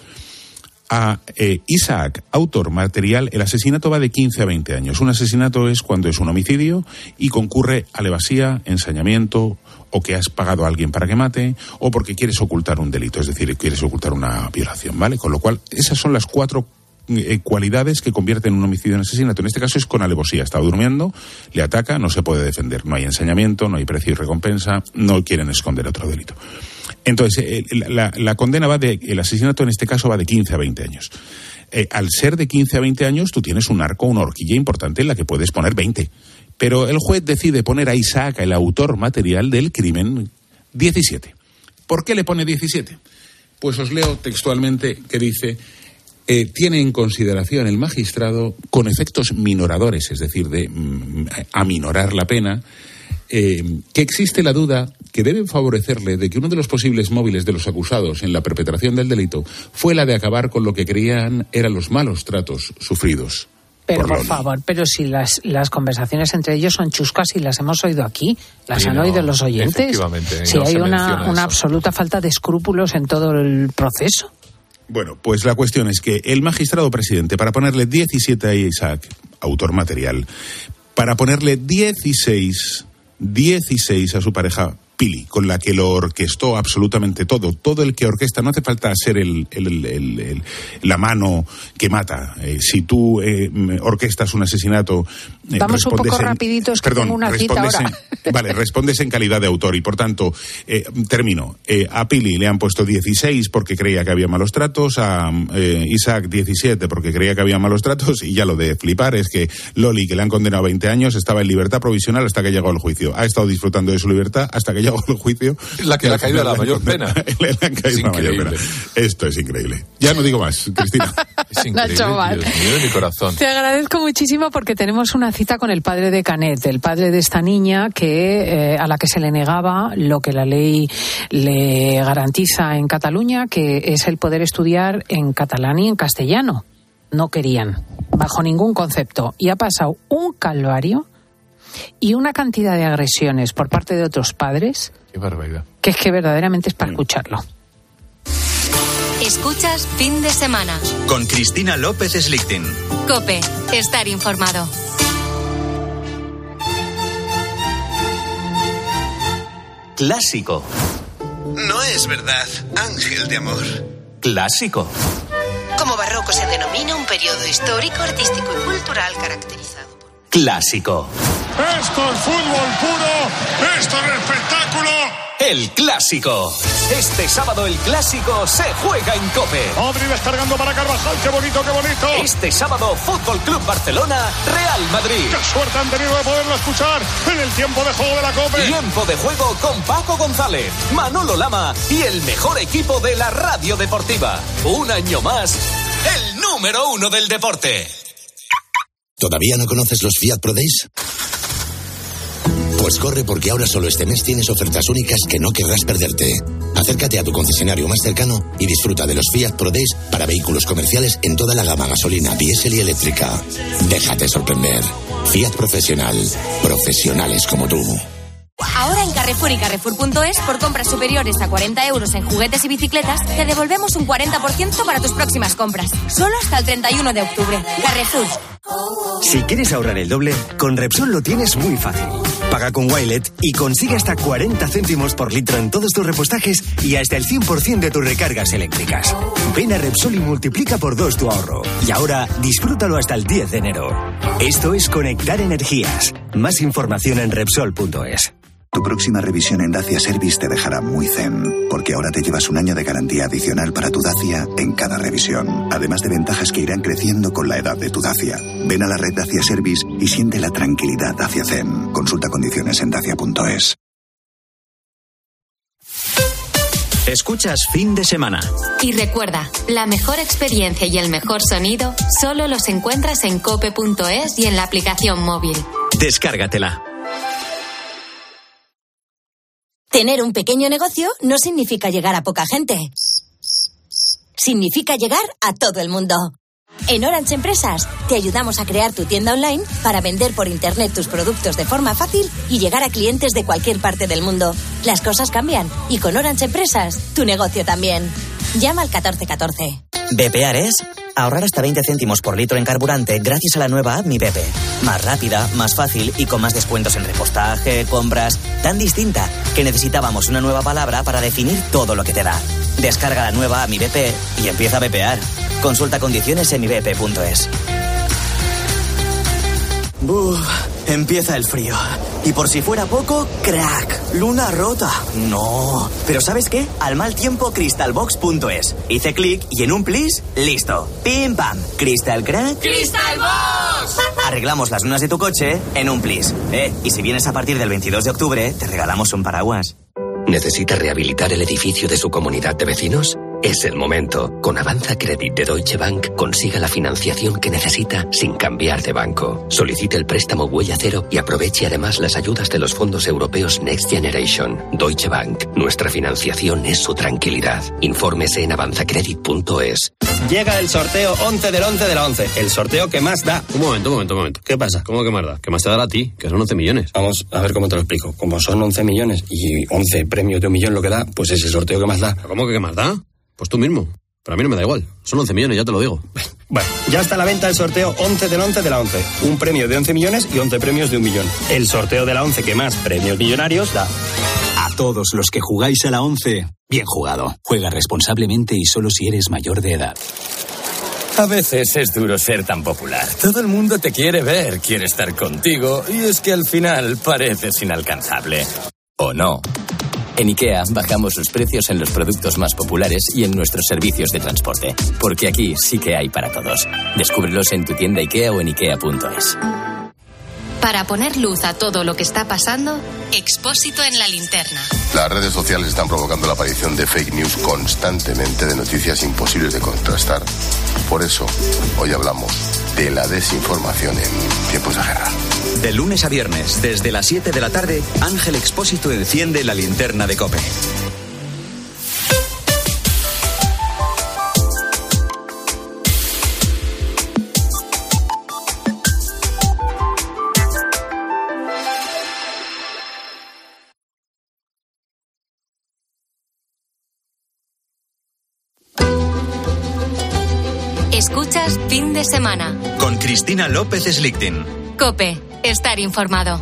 A eh, Isaac, autor material, el asesinato va de quince a veinte años. Un asesinato es cuando es un homicidio y concurre alevasía, ensañamiento, o que has pagado a alguien para que mate, o porque quieres ocultar un delito, es decir, quieres ocultar una violación, ¿vale? Con lo cual, esas son las cuatro eh, cualidades que convierten un homicidio en asesinato. En este caso es con alevosía. Está durmiendo, le ataca, no se puede defender. No hay ensañamiento, no hay precio y recompensa, no quieren esconder otro delito. Entonces, eh, la, la condena va de, el asesinato en este caso va de quince a veinte años. Eh, al ser de quince a veinte años, tú tienes un arco, una horquilla importante en la que puedes poner veinte. Pero el juez decide poner a Isaac, el autor material del crimen, diecisiete. ¿Por qué le pone diecisiete? Pues os leo textualmente que dice, eh, tiene en consideración el magistrado, con efectos minoradores, es decir, de mm, aminorar la pena, eh, que existe la duda que debe favorecerle de que uno de los posibles móviles de los acusados en la perpetración del delito fue la de acabar con lo que creían eran los malos tratos sufridos. Pero por, por favor, pero si las, las conversaciones entre ellos son chuscas y las hemos oído aquí, las sí, han no, oído los oyentes. Efectivamente, si no hay se una, una eso. absoluta falta de escrúpulos en todo el proceso. Bueno, pues la cuestión es que el magistrado presidente, para ponerle diecisiete a Isaac, autor material, para ponerle dieciséis, dieciséis a su pareja Pili, con la que lo orquestó absolutamente todo. Todo el que orquesta, no hace falta ser el, el, el, el, el la mano que mata. Eh, si tú eh, orquestas un asesinato... Eh, Vamos un poco en, rapiditos, que perdón, tengo una cita ahora. En, vale, respondes en calidad de autor y, por tanto, eh, termino. Eh, a Pili le han puesto dieciséis porque creía que había malos tratos, a eh, Isaac diecisiete porque creía que había malos tratos, y ya lo de flipar es que Loli, que le han condenado a veinte años, estaba en libertad provisional hasta que llegó al juicio. Ha estado disfrutando de su libertad hasta que llegó al juicio. La que le ha caído la mayor pena. Le han caído la mayor pena. Esto es increíble. Ya no digo más, Cristina. Es increíble, Dios mío de mi corazón. Te agradezco muchísimo porque tenemos una cita con el padre de Canet, el padre de esta niña que eh, a la que se le negaba lo que la ley le garantiza en Cataluña, que es el poder estudiar en catalán y en castellano. No querían, bajo ningún concepto. Y ha pasado un calvario y una cantidad de agresiones por parte de otros padres. Qué barbaridad. Que es que verdaderamente es para escucharlo. Escuchas Fin de Semana. Con Cristina López Slichting. COPE. Estar informado. Clásico. No es verdad, ángel de amor. Clásico. Como barroco se denomina un periodo histórico, artístico y cultural caracterizado por... Clásico. Esto es fútbol puro, esto es espectáculo. El Clásico. Este sábado el Clásico se juega en COPE. Modri descargando para Carvajal, qué bonito, qué bonito. Este sábado Fútbol Club Barcelona, Real Madrid. Qué suerte han tenido de poderlo escuchar en el tiempo de juego de la COPE. Tiempo de juego con Paco González, Manolo Lama y el mejor equipo de la radio deportiva. Un año más, el número uno del deporte. ¿Todavía no conoces los Fiat Pro Days? Pues corre, porque ahora solo este mes tienes ofertas únicas que no querrás perderte. Acércate a tu concesionario más cercano y disfruta de los Fiat Pro Days para vehículos comerciales en toda la gama gasolina, diésel y eléctrica. Déjate sorprender. Fiat Profesional. Profesionales como tú. Ahora en Carrefour y Carrefour punto es, por compras superiores a cuarenta euros en juguetes y bicicletas, te devolvemos un cuarenta por ciento para tus próximas compras. Solo hasta el treinta y uno de octubre. Carrefour. Si quieres ahorrar el doble, con Repsol lo tienes muy fácil. Paga con Wilet y consigue hasta cuarenta céntimos por litro en todos tus repostajes y hasta el cien por ciento de tus recargas eléctricas. Ven a Repsol y multiplica por dos tu ahorro. Y ahora, disfrútalo hasta el diez de enero. Esto es Conectar Energías. Más información en Repsol punto es. Tu próxima revisión en Dacia Service te dejará muy zen, porque ahora te llevas un año de garantía adicional para tu Dacia en cada revisión, además de ventajas que irán creciendo con la edad de tu Dacia. Ven a la red Dacia Service y siente la tranquilidad Dacia Zen. Consulta condiciones en dacia punto es. Escuchas Fin de Semana. Y recuerda, la mejor experiencia y el mejor sonido solo los encuentras en cope punto es y en la aplicación móvil. Descárgatela. Tener un pequeño negocio no significa llegar a poca gente. Significa llegar a todo el mundo. En Orange Empresas te ayudamos a crear tu tienda online para vender por internet tus productos de forma fácil y llegar a clientes de cualquier parte del mundo. Las cosas cambian y con Orange Empresas tu negocio también. Llama al catorce catorce. Bepear es ahorrar hasta veinte céntimos por litro en carburante gracias a la nueva app Mi Bepe. Más rápida, más fácil y con más descuentos en repostaje, compras. Tan distinta que necesitábamos una nueva palabra para definir todo lo que te da. Descarga la nueva app Mi Bepe y empieza a bepear. Consulta condiciones en mi bepe punto es. Uf, empieza el frío. Y por si fuera poco, crack, luna rota. No. Pero ¿sabes qué? Al mal tiempo, crystalbox punto es. Hice clic y en un plis, listo. Pim pam. Crystal crack. ¡Crystalbox! Arreglamos las lunas de tu coche en un plis. Eh, y si vienes a partir del veintidós de octubre, te regalamos un paraguas. ¿Necesita rehabilitar el edificio de su comunidad de vecinos? Es el momento. Con Avanza Credit de Deutsche Bank consiga la financiación que necesita sin cambiar de banco. Solicite el préstamo Huella Cero y aproveche además las ayudas de los fondos europeos Next Generation. Deutsche Bank. Nuestra financiación es su tranquilidad. Infórmese en avanza credit punto es. Llega el sorteo once del once de la once. El sorteo que más da. Un momento, un momento, un momento. ¿Qué pasa? ¿Cómo que más da? ¿Qué más te dará a ti? Que son once millones. Vamos a ver cómo te lo explico. Como son once millones y once premios de un millón lo que da, pues es el sorteo que más da. ¿Cómo que qué más da? Pues tú mismo. Pero a mí no me da igual. Son once millones, ya te lo digo. Bueno, ya está a la venta el sorteo once del once de la once. Un premio de once millones y once premios de un millón. El sorteo de la once que más premios millonarios da. A todos los que jugáis a la once, bien jugado. Juega responsablemente y solo si eres mayor de edad. A veces es duro ser tan popular. Todo el mundo te quiere ver, quiere estar contigo, y es que al final pareces inalcanzable. ¿O no? En IKEA bajamos sus precios en los productos más populares y en nuestros servicios de transporte. Porque aquí sí que hay para todos. Descúbrelos en tu tienda IKEA o en ikea punto es. Para poner luz a todo lo que está pasando, Expósito en la linterna. Las redes sociales están provocando la aparición de fake news constantemente, de noticias imposibles de contrastar. Por eso, hoy hablamos de la desinformación en tiempos de guerra. De lunes a viernes, desde las siete de la tarde, Ángel Expósito enciende la linterna de COPE. Escuchas Fin de Semana. Con Cristina López Slichting. COPE. Estar informado.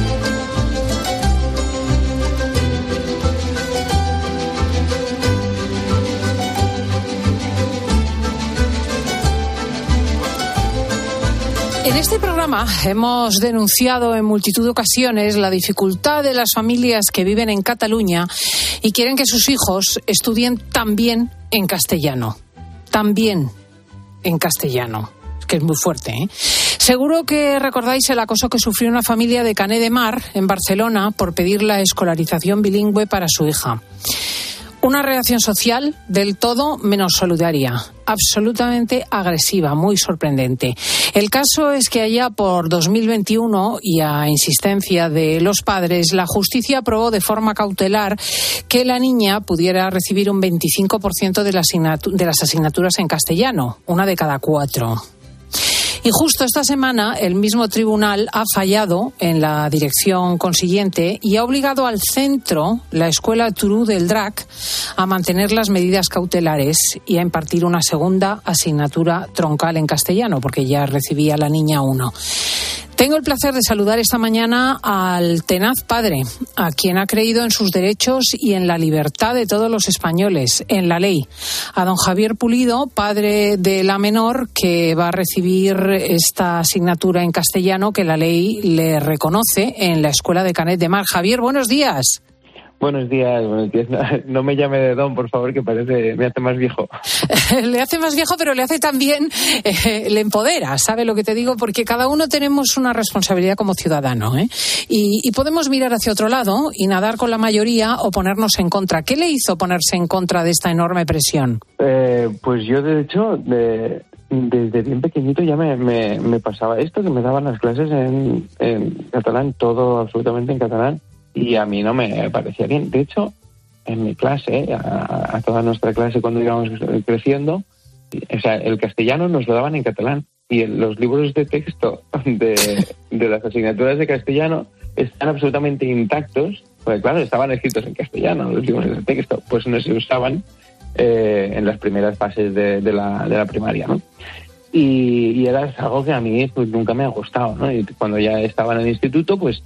En este programa hemos denunciado en multitud de ocasiones la dificultad de las familias que viven en Cataluña y quieren que sus hijos estudien también en castellano. También en castellano. Es que es muy fuerte, ¿eh? Seguro que recordáis el acoso que sufrió una familia de Canet de Mar, en Barcelona, por pedir la escolarización bilingüe para su hija. Una reacción social del todo menos solidaria, absolutamente agresiva, muy sorprendente. El caso es que allá por dos mil veintiuno, y a insistencia de los padres, la justicia aprobó de forma cautelar que la niña pudiera recibir un veinticinco por ciento de, la asignatu- de las asignaturas en castellano, una de cada cuatro. Y justo esta semana el mismo tribunal ha fallado en la dirección consiguiente y ha obligado al centro, la escuela Turú del Drac, a mantener las medidas cautelares y a impartir una segunda asignatura troncal en castellano, porque ya recibía la niña uno. Tengo el placer de saludar esta mañana al tenaz padre, a quien ha creído en sus derechos y en la libertad de todos los españoles, en la ley. A don Javier Pulido, padre de la menor, que va a recibir esta asignatura en castellano que la ley le reconoce en la escuela de Canet de Mar. Javier, buenos días. Buenos días, buenos días. No, no me llame de don, por favor, que parece me hace más viejo. Le hace más viejo, pero le hace también, eh, le empodera, ¿sabe lo que te digo? Porque cada uno tenemos una responsabilidad como ciudadano, ¿eh? Y, y podemos mirar hacia otro lado y nadar con la mayoría o ponernos en contra. ¿Qué le hizo ponerse en contra de esta enorme presión? Eh, pues yo, de hecho, de, desde bien pequeñito ya me, me, me pasaba esto, que me daban las clases en, en catalán, todo absolutamente en catalán. Y a mí no me parecía bien. De hecho, en mi clase, a, a toda nuestra clase cuando íbamos creciendo, o sea, el castellano nos lo daban en catalán. Y el, los libros de texto de, de las asignaturas de castellano están absolutamente intactos. Porque claro, estaban escritos en castellano los libros de texto. Pues no se usaban eh, en las primeras fases de, de, la, de la primaria, ¿no? Y, y era algo que a mí pues, nunca me ha gustado, ¿no? Y cuando ya estaba en el instituto, pues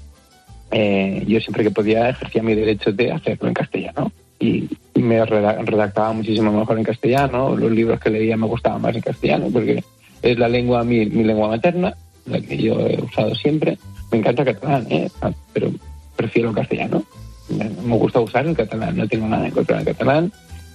Eh, yo siempre que podía ejercía mi derecho de hacerlo en castellano y me redactaba muchísimo mejor en castellano, los libros que leía me gustaban más en castellano porque es la lengua, mi, mi lengua materna, la que yo he usado siempre. Me encanta el catalán, ¿eh? Pero prefiero el castellano, me, me gusta usar el catalán, no tengo nada en contra del catalán.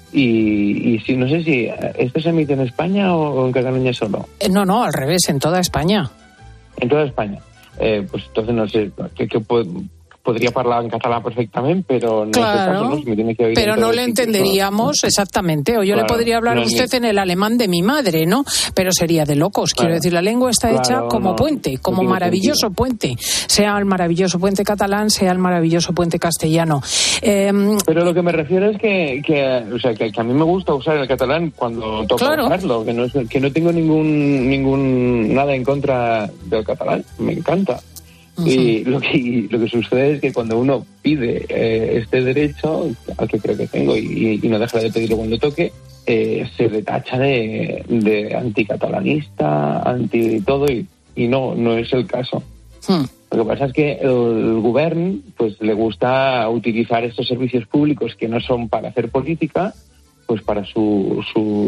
Y, y si no sé si esto se emite en España o en Cataluña solo. Eh, no, no, al revés, en toda España. En toda España. Eh, pues entonces no sé, que, que pod, podría hablar en catalán perfectamente, pero no claro, este caso, ¿no? Si me tiene que oír pero no le entenderíamos ¿no? exactamente, o yo claro, le podría hablar a no, usted ni... en el alemán de mi madre, ¿no? Pero sería de locos, claro. Quiero decir, la lengua está claro, hecha como no, puente, como no maravilloso sentido. Puente, sea el maravilloso puente catalán, sea el maravilloso puente castellano. Eh, pero lo que me refiero es que, que o sea, que, que a mí me gusta usar el catalán cuando toca claro. usarlo, que no, es, que no tengo ningún, ningún nada en contra del catalán, me encanta. Uh-huh. Y lo que, lo que sucede es que cuando uno pide eh, este derecho, al que creo que tengo, y, y no deja de pedirlo cuando toque, eh, se le tacha de, de anticatalanista, anti todo, y, y no, no es el caso. Uh-huh. Lo que pasa es que el gobierno pues, le gusta utilizar estos servicios públicos que no son para hacer política, pues para su,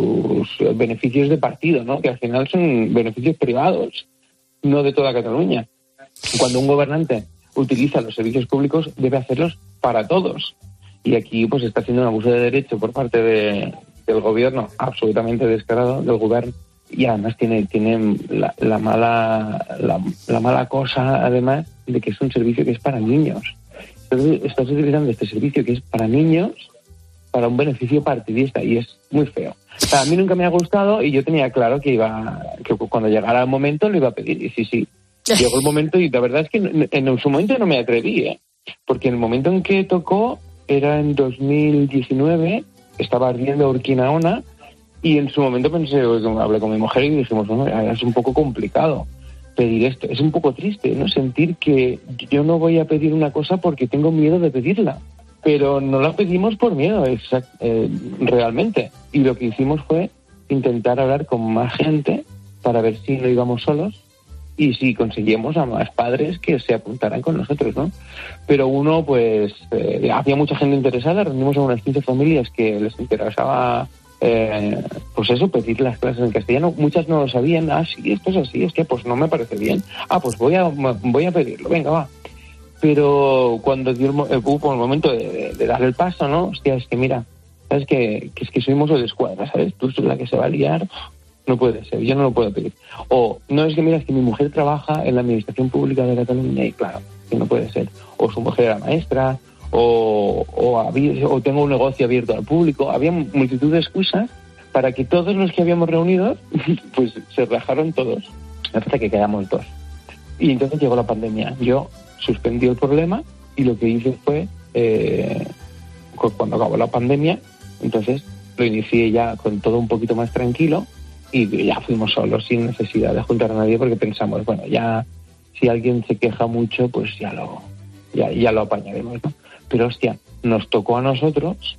sus beneficios de partido, ¿no? Que al final son beneficios privados, no de toda Cataluña. Cuando un gobernante utiliza los servicios públicos, debe hacerlos para todos. Y aquí pues está haciendo un abuso de derecho por parte de, del gobierno, absolutamente descarado, del gobierno. Y además tiene, tiene la, la, mala, la, la mala cosa, además, de que es un servicio que es para niños. Entonces estás utilizando este servicio que es para niños para un beneficio partidista y es muy feo. O sea, a mí nunca me ha gustado y yo tenía claro que iba que cuando llegara el momento lo iba a pedir. Y sí, sí. Llegó el momento y la verdad es que en, en su momento no me atreví, ¿eh? Porque en el momento en que tocó era en dos mil diecinueve, estaba ardiendo Urquinaona y en su momento pensé, hablé con mi mujer y dijimos, bueno, es un poco complicado pedir esto, es un poco triste, ¿no? Sentir que yo no voy a pedir una cosa porque tengo miedo de pedirla, pero no la pedimos por miedo, exact, eh, realmente. Y lo que hicimos fue intentar hablar con más gente para ver si no íbamos solos y si conseguíamos a más padres que se apuntaran con nosotros, ¿no? Pero uno, pues, eh, había mucha gente interesada, reunimos a unas quince familias que les interesaba, eh, pues eso, pedir las clases en castellano. Muchas no lo sabían, ah, sí, esto es así, es que pues no me parece bien. Ah, pues voy a, voy a pedirlo, venga, va. Pero cuando dio el, hubo el momento de, de, de dar el paso, ¿no? Hostia, es que mira, sabes que, que es que soy mozo de escuadra, ¿sabes? Tú eres la que se va a liar. No puede ser, yo no lo puedo pedir. O, no, es que mira, es que mi mujer trabaja en la administración pública de Cataluña y claro, que no puede ser. O su mujer era maestra, o, o, había, o tengo un negocio abierto al público. Había multitud de excusas para que todos los que habíamos reunido, pues se rajaron todos, hasta que quedamos dos. Y entonces llegó la pandemia. Yo suspendí el problema y lo que hice fue, eh, cuando acabó la pandemia, entonces lo inicié ya con todo un poquito más tranquilo. Y ya fuimos solos, sin necesidad de juntar a nadie, porque pensamos, bueno, ya si alguien se queja mucho, pues ya lo ya, ya lo apañaremos, ¿no? Pero hostia, nos tocó a nosotros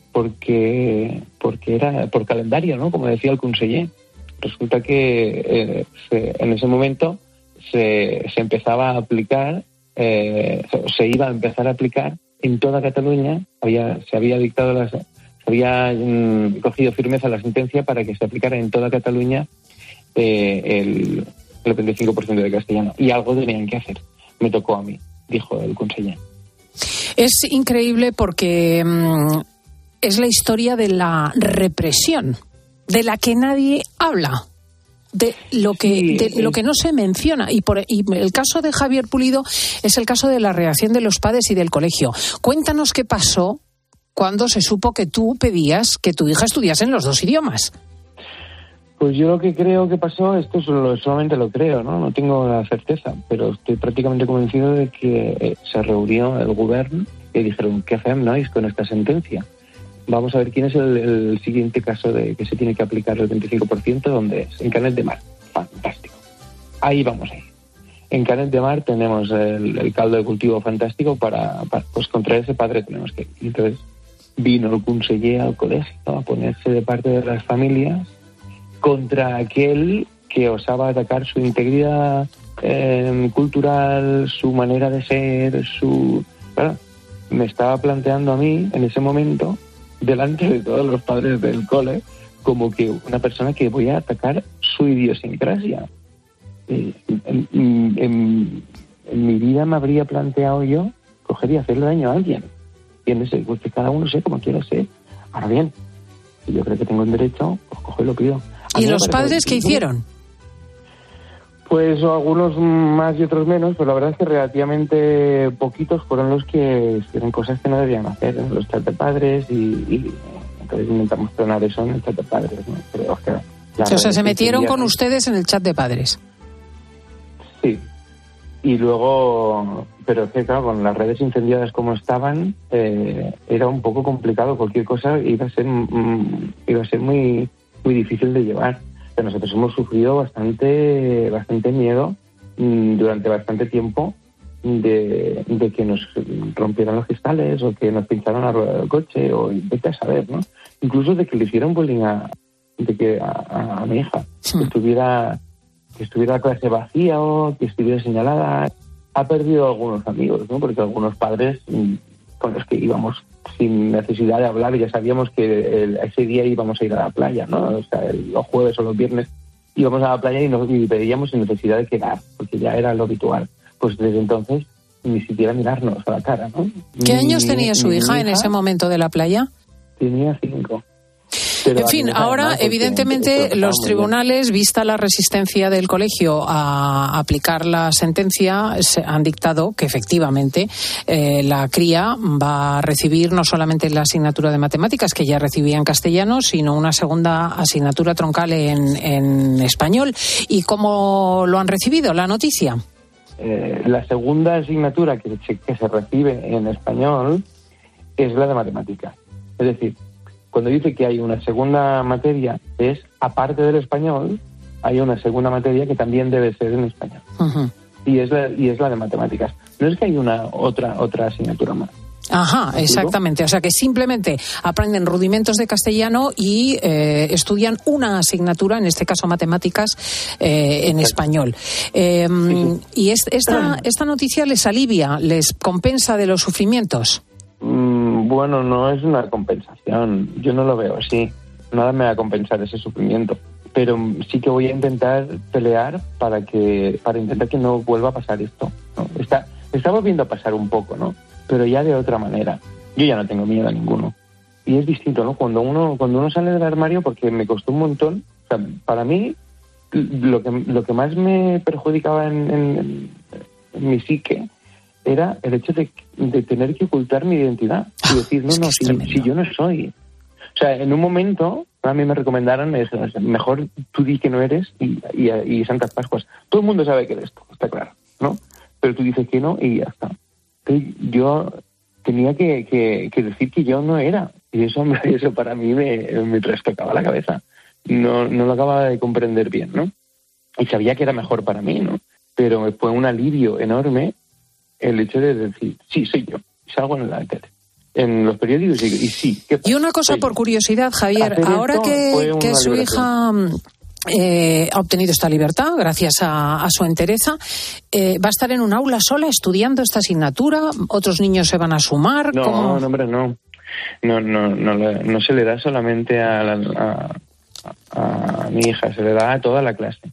porque porque era por calendario, ¿no? Como decía el conseller. Resulta que eh, se, en ese momento se, se empezaba a aplicar, eh, se iba a empezar a aplicar en toda Cataluña. Había se había dictado las había mm, cogido firmeza la sentencia para que se aplicara en toda Cataluña eh, el, el veinticinco por ciento de castellano. Y algo tenían que hacer. Me tocó a mí, dijo el conseller. Es increíble porque mmm, es la historia de la represión, de la que nadie habla, de lo que sí, de lo que no se menciona. Y, por, y el caso de Javier Pulido es el caso de la reacción de los padres y del colegio. Cuéntanos qué pasó cuando se supo que tú pedías que tu hija estudiase en los dos idiomas. Pues yo lo que creo que pasó, esto solo, solamente lo creo, ¿no? No tengo la certeza, pero estoy prácticamente convencido de que eh, se reunió el gobierno y dijeron, ¿qué hacemos, nois, con esta sentencia? Vamos a ver quién es el, el siguiente caso de que se tiene que aplicar el veinticinco por ciento, donde es en Canet de Mar. Fantástico. Ahí vamos a ir. En Canet de Mar tenemos el, el caldo de cultivo fantástico para, para pues contra ese padre tenemos que ir. Entonces vino el conseller al colegio a ponerse de parte de las familias contra aquel que osaba atacar su integridad eh, cultural, su manera de ser, su... Claro, me estaba planteando a mí, en ese momento, delante de todos los padres del cole, como que una persona que voy a atacar su idiosincrasia. Eh, en, en, en, en mi vida me habría planteado yo coger y hacerle daño a alguien. Y en ese, pues que cada uno sea como quiera ser. Ahora bien, si yo creo que tengo el derecho, pues cojo y lo pido. ¿Y los padres qué hicieron? Pues algunos más y otros menos, pero la verdad es que relativamente poquitos fueron los que hicieron cosas que no debían hacer en los chats de padres y, y entonces intentamos frenar eso en el chat de padres, ¿no? Creo que o sea, se metieron con ustedes en el chat de padres. Sí. Y luego, pero es que claro, con las redes incendiadas como estaban, eh, era un poco complicado. Cualquier cosa iba a ser, mm, iba a ser muy... muy difícil de llevar. Pero nosotros hemos sufrido bastante bastante miedo mmm, durante bastante tiempo de, de que nos rompieran los cristales o que nos pincharan la rueda del coche o vete a saber, ¿no? Incluso de que le hicieran bullying a, de que a, a, a mi hija, sí. que estuviera que estuviera la clase vacía o que estuviera señalada. Ha perdido algunos amigos, ¿no? Porque algunos padres con los que íbamos sin necesidad de hablar, ya sabíamos que el, ese día íbamos a ir a la playa, ¿no? O sea, el, los jueves o los viernes íbamos a la playa y nos y pedíamos sin necesidad de quedar, porque ya era lo habitual. Pues desde entonces ni siquiera mirarnos a la cara, ¿no? ¿Qué ni, años tenía su hija, hija en ese momento de la playa? Tenía cinco. Pero en fin, ahora evidentemente los tribunales, vista la resistencia del colegio a aplicar la sentencia, se han dictado que efectivamente eh, la cría va a recibir no solamente la asignatura de matemáticas que ya recibía en castellano, sino una segunda asignatura troncal en, en español. ¿Y cómo lo han recibido, la noticia? Eh, la segunda asignatura que se, que se recibe en español es la de matemáticas. Es decir, cuando dice que hay una segunda materia, es aparte del español, hay una segunda materia que también debe ser en español. Uh-huh. Y es la, y es la de matemáticas. No es que hay una otra otra asignatura más. Ajá, exactamente. O sea que simplemente aprenden rudimentos de castellano y eh, estudian una asignatura, en este caso matemáticas, eh, en español. Eh, sí, sí. ¿Y es, esta, esta noticia les alivia, les compensa de los sufrimientos? Mm, bueno, no es una compensación. Yo no lo veo así. Nada me va a compensar ese sufrimiento. Pero sí que voy a intentar pelear para que para intentar que no vuelva a pasar esto, ¿no? Está, está volviendo a pasar un poco, ¿no? Pero ya de otra manera. Yo ya no tengo miedo a ninguno. Y es distinto, ¿no? Cuando uno cuando uno sale del armario, porque me costó un montón. O sea, para mí, lo que lo que más me perjudicaba en, en, en mi psique era el hecho de, de tener que ocultar mi identidad. Y decir, no, no, si, si yo no soy. O sea, en un momento, a mí me recomendaron, eso, mejor tú di que no eres y, y, y Santas Pascuas. Todo el mundo sabe que eres tú, está claro, ¿no? Pero tú dices que no y ya está. Entonces, yo tenía que, que, que decir que yo no era. Y eso, eso para mí me, me trastocaba la cabeza. No, no lo acababa de comprender bien, ¿no? Y sabía que era mejor para mí, ¿no? Pero fue un alivio enorme el hecho de decir, sí, soy yo. Salgo en la tele, en los periódicos y, y sí. Y una cosa por curiosidad, Javier, ahora que, que su hija eh, ha obtenido esta libertad gracias a, a su entereza, eh, ¿va a estar en un aula sola estudiando esta asignatura? ¿Otros niños se van a sumar? No, ¿Cómo? no, hombre, no. No, no, no, no se le da solamente a, la, a, a mi hija, se le da a toda la clase.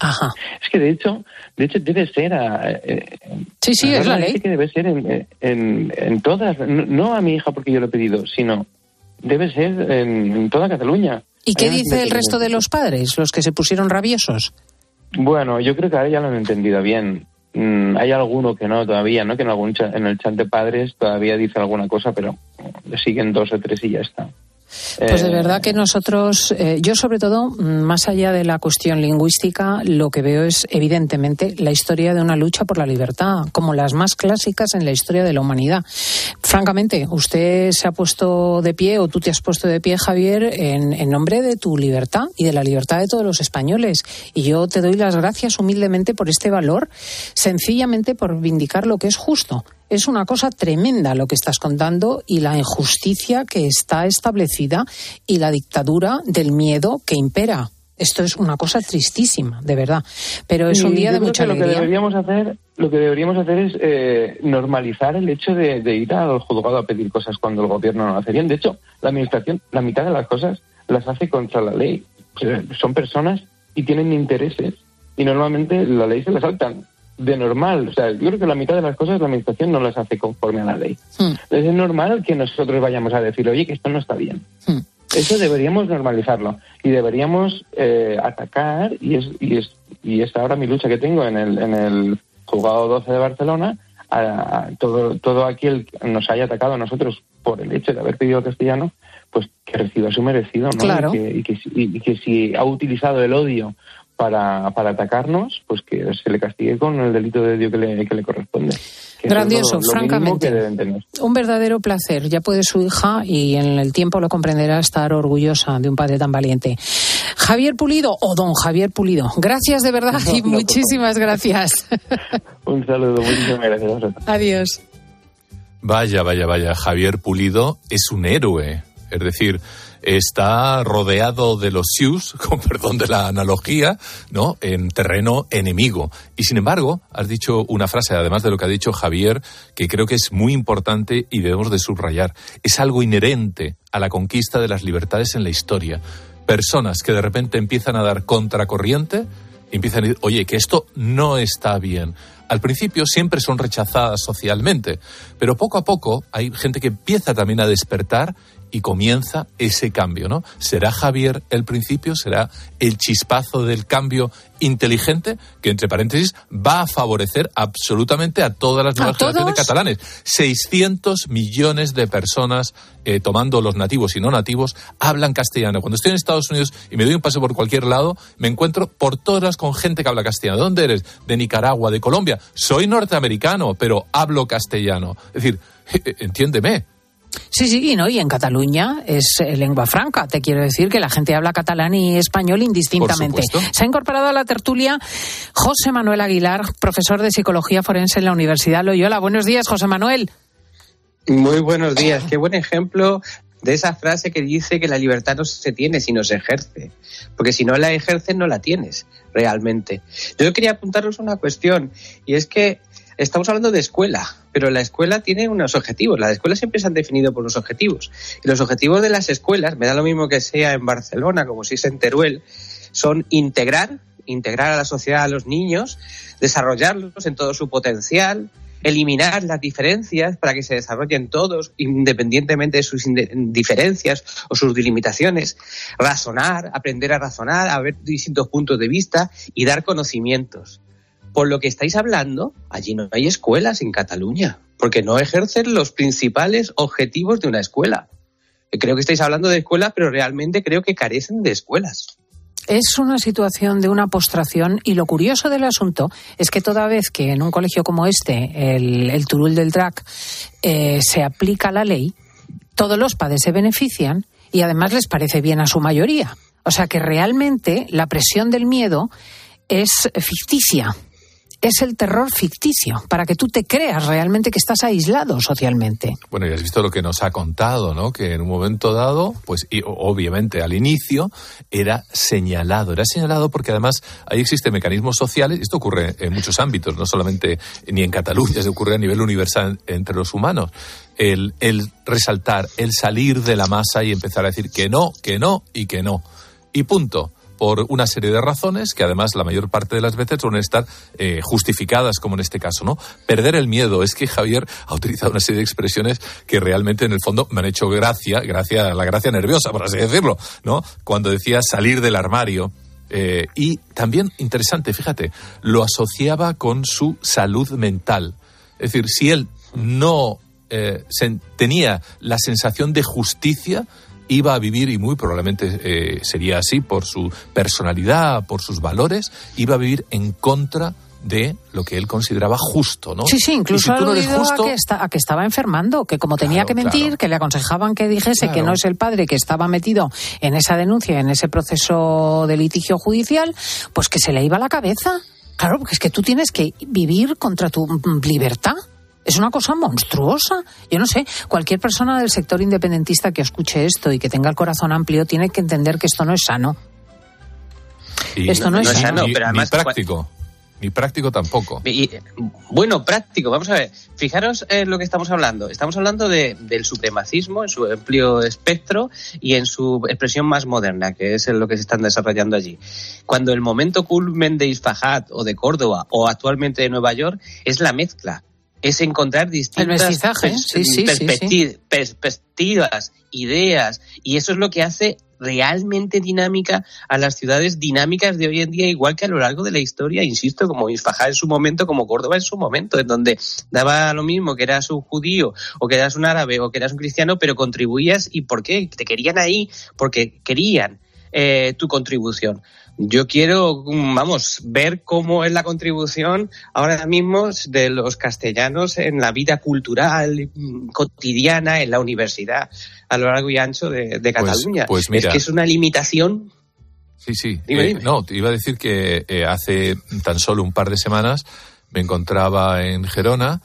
Ajá. Es que de hecho, de hecho debe ser a, eh, sí, sí, es la ley que debe ser en, en, en todas, no, no a mi hija porque yo lo he pedido, sino debe ser en, en toda Cataluña. ¿Y qué dice el resto de los padres, los que se pusieron rabiosos? Bueno, yo creo que ahora ya lo han entendido bien. Mm, hay alguno que no todavía, ¿no? Que en algún chat, en el chat de padres todavía dice alguna cosa, pero le siguen dos o tres y ya está. Pues de verdad que nosotros, eh, yo sobre todo, más allá de la cuestión lingüística, lo que veo es evidentemente la historia de una lucha por la libertad, como las más clásicas en la historia de la humanidad. Francamente, usted se ha puesto de pie, o tú te has puesto de pie, Javier, en, en nombre de tu libertad y de la libertad de todos los españoles. Y yo te doy las gracias humildemente por este valor, sencillamente por vindicar lo que es justo. Es una cosa tremenda lo que estás contando y la injusticia que está establecida y la dictadura del miedo que impera. Esto es una cosa tristísima, de verdad. Pero es sí, un día de mucha alegría. Lo que deberíamos hacer, lo que deberíamos hacer es eh, normalizar el hecho de, de ir al juzgado a pedir cosas cuando el gobierno no lo hace bien. De hecho, la administración, la mitad de las cosas las hace contra la ley. O sea, son personas y tienen intereses y normalmente la ley se la saltan. De normal, o sea, yo creo que la mitad de las cosas la administración no las hace conforme a la ley. Mm. Es normal que nosotros vayamos a decir, oye, que esto no está bien. Mm. Eso deberíamos normalizarlo y deberíamos eh, atacar, y es, y es y es ahora mi lucha que tengo en el en el juzgado doce de Barcelona, a, a todo todo aquel que nos haya atacado a nosotros por el hecho de haber pedido castellano, pues que reciba su merecido, ¿no? Claro. Y que, y que, y que si ha utilizado el odio Para, para atacarnos, pues que se le castigue con el delito de odio que le, que le corresponde. Que grandioso, lo, lo francamente. Que deben tener. Un verdadero placer. Ya puede su hija, y en el tiempo lo comprenderá, estar orgullosa de un padre tan valiente. Javier Pulido, o don Javier Pulido, gracias de verdad no, y no, muchísimas gracias. Un saludo, muchísimas gracias. Adiós. Vaya, vaya, vaya. Javier Pulido es un héroe. Es decir, está rodeado de los Sioux, con perdón de la analogía, ¿no?, en terreno enemigo. Y sin embargo, has dicho una frase, además de lo que ha dicho Javier, que creo que es muy importante y debemos de subrayar. Es algo inherente a la conquista de las libertades en la historia. Personas que de repente empiezan a dar contracorriente, empiezan a decir, oye, que esto no está bien. Al principio siempre son rechazadas socialmente, pero poco a poco hay gente que empieza también a despertar y comienza ese cambio, ¿no? ¿Será Javier el principio? ¿Será el chispazo del cambio inteligente que, entre paréntesis, va a favorecer absolutamente a todas las nuevas generaciones de catalanes? seiscientos millones de personas, eh, tomando los nativos y no nativos, hablan castellano. Cuando estoy en Estados Unidos y me doy un paseo por cualquier lado, me encuentro por todas con gente que habla castellano. ¿De dónde eres? De Nicaragua, de Colombia. Soy norteamericano, pero hablo castellano. Es decir, entiéndeme. Sí, sí, ¿no? Y en Cataluña es lengua franca. Te quiero decir que la gente habla catalán y español indistintamente. Se ha incorporado a la tertulia José Manuel Aguilar, profesor de Psicología Forense en la Universidad Loyola. Buenos días, José Manuel. Muy buenos días. Qué buen ejemplo de esa frase que dice que la libertad no se tiene, sino se ejerce. Porque si no la ejerces, no la tienes, realmente. Yo quería apuntaros una cuestión, y es que estamos hablando de escuela, pero la escuela tiene unos objetivos. Las escuelas siempre se han definido por unos objetivos. Y los objetivos de las escuelas, me da lo mismo que sea en Barcelona como si es en Teruel, son integrar, integrar a la sociedad a los niños, desarrollarlos en todo su potencial, eliminar las diferencias para que se desarrollen todos independientemente de sus diferencias o sus delimitaciones, razonar, aprender a razonar, a ver distintos puntos de vista y dar conocimientos. Por lo que estáis hablando, allí no hay escuelas en Cataluña, porque no ejercen los principales objetivos de una escuela. Creo que estáis hablando de escuelas, pero realmente creo que carecen de escuelas. Es una situación de una postración, y lo curioso del asunto es que toda vez que en un colegio como este, el, el Turul del Drac, eh, se aplica la ley, todos los padres se benefician y además les parece bien a su mayoría. O sea que realmente la presión del miedo es ficticia. Es el terror ficticio, para que tú te creas realmente que estás aislado socialmente. Bueno, y has visto lo que nos ha contado, ¿no? Que en un momento dado, pues y obviamente al inicio, era señalado. Era señalado porque además ahí existen mecanismos sociales, y esto ocurre en muchos ámbitos, no solamente ni en Cataluña, se ocurre a nivel universal entre los humanos. El, el resaltar, el salir de la masa y empezar a decir que no, que no y que no. Y punto. por una serie de razones que además la mayor parte de las veces suelen estar eh, justificadas, como en este caso, ¿no? Perder el miedo. Es que Javier ha utilizado una serie de expresiones que realmente en el fondo me han hecho gracia, gracia, la gracia nerviosa, por así decirlo, ¿no? Cuando decía salir del armario. Eh, y también, interesante, fíjate, lo asociaba con su salud mental. Es decir, si él no eh, se, tenía la sensación de justicia, iba a vivir, y muy probablemente eh, sería así por su personalidad, por sus valores, iba a vivir en contra de lo que él consideraba justo, ¿no? Sí, sí, incluso si tú no eres justo, a, que está, a que estaba enfermando, que como tenía claro, que mentir, claro. que le aconsejaban que dijese Claro. que no es el padre que estaba metido en esa denuncia, en ese proceso de litigio judicial, pues que se le iba la cabeza. Claro, porque es que tú tienes que vivir contra tu libertad. Es una cosa monstruosa. Yo no sé, cualquier persona del sector independentista que escuche esto y que tenga el corazón amplio tiene que entender que esto no es sano. Y esto no, no es sano, ni, pero además ni práctico. Ni práctico tampoco. Y, bueno, práctico. Vamos a ver. Fijaros en lo que estamos hablando. Estamos hablando de, del supremacismo en su amplio espectro y en su expresión más moderna, que es lo que se están desarrollando allí. Cuando el momento culmen de Isfahat o de Córdoba o actualmente de Nueva York es la mezcla. Es encontrar distintas pers- sí, sí, perspecti- sí, sí. perspectivas, ideas, y eso es lo que hace realmente dinámica a las ciudades dinámicas de hoy en día, igual que a lo largo de la historia, insisto, como Isfahat en su momento, como Córdoba en su momento, en donde daba lo mismo que eras un judío o que eras un árabe o que eras un cristiano, pero contribuías. ¿Y por qué? Te querían ahí porque querían eh, tu contribución. Yo quiero, vamos, ver cómo es la contribución ahora mismo de los castellanos en la vida cultural cotidiana, en la universidad, a lo largo y ancho de, de Cataluña. Pues, pues mira, es que es una limitación. Sí, sí. Dime, eh, dime. No, te iba a decir que eh, hace tan solo un par de semanas me encontraba en Gerona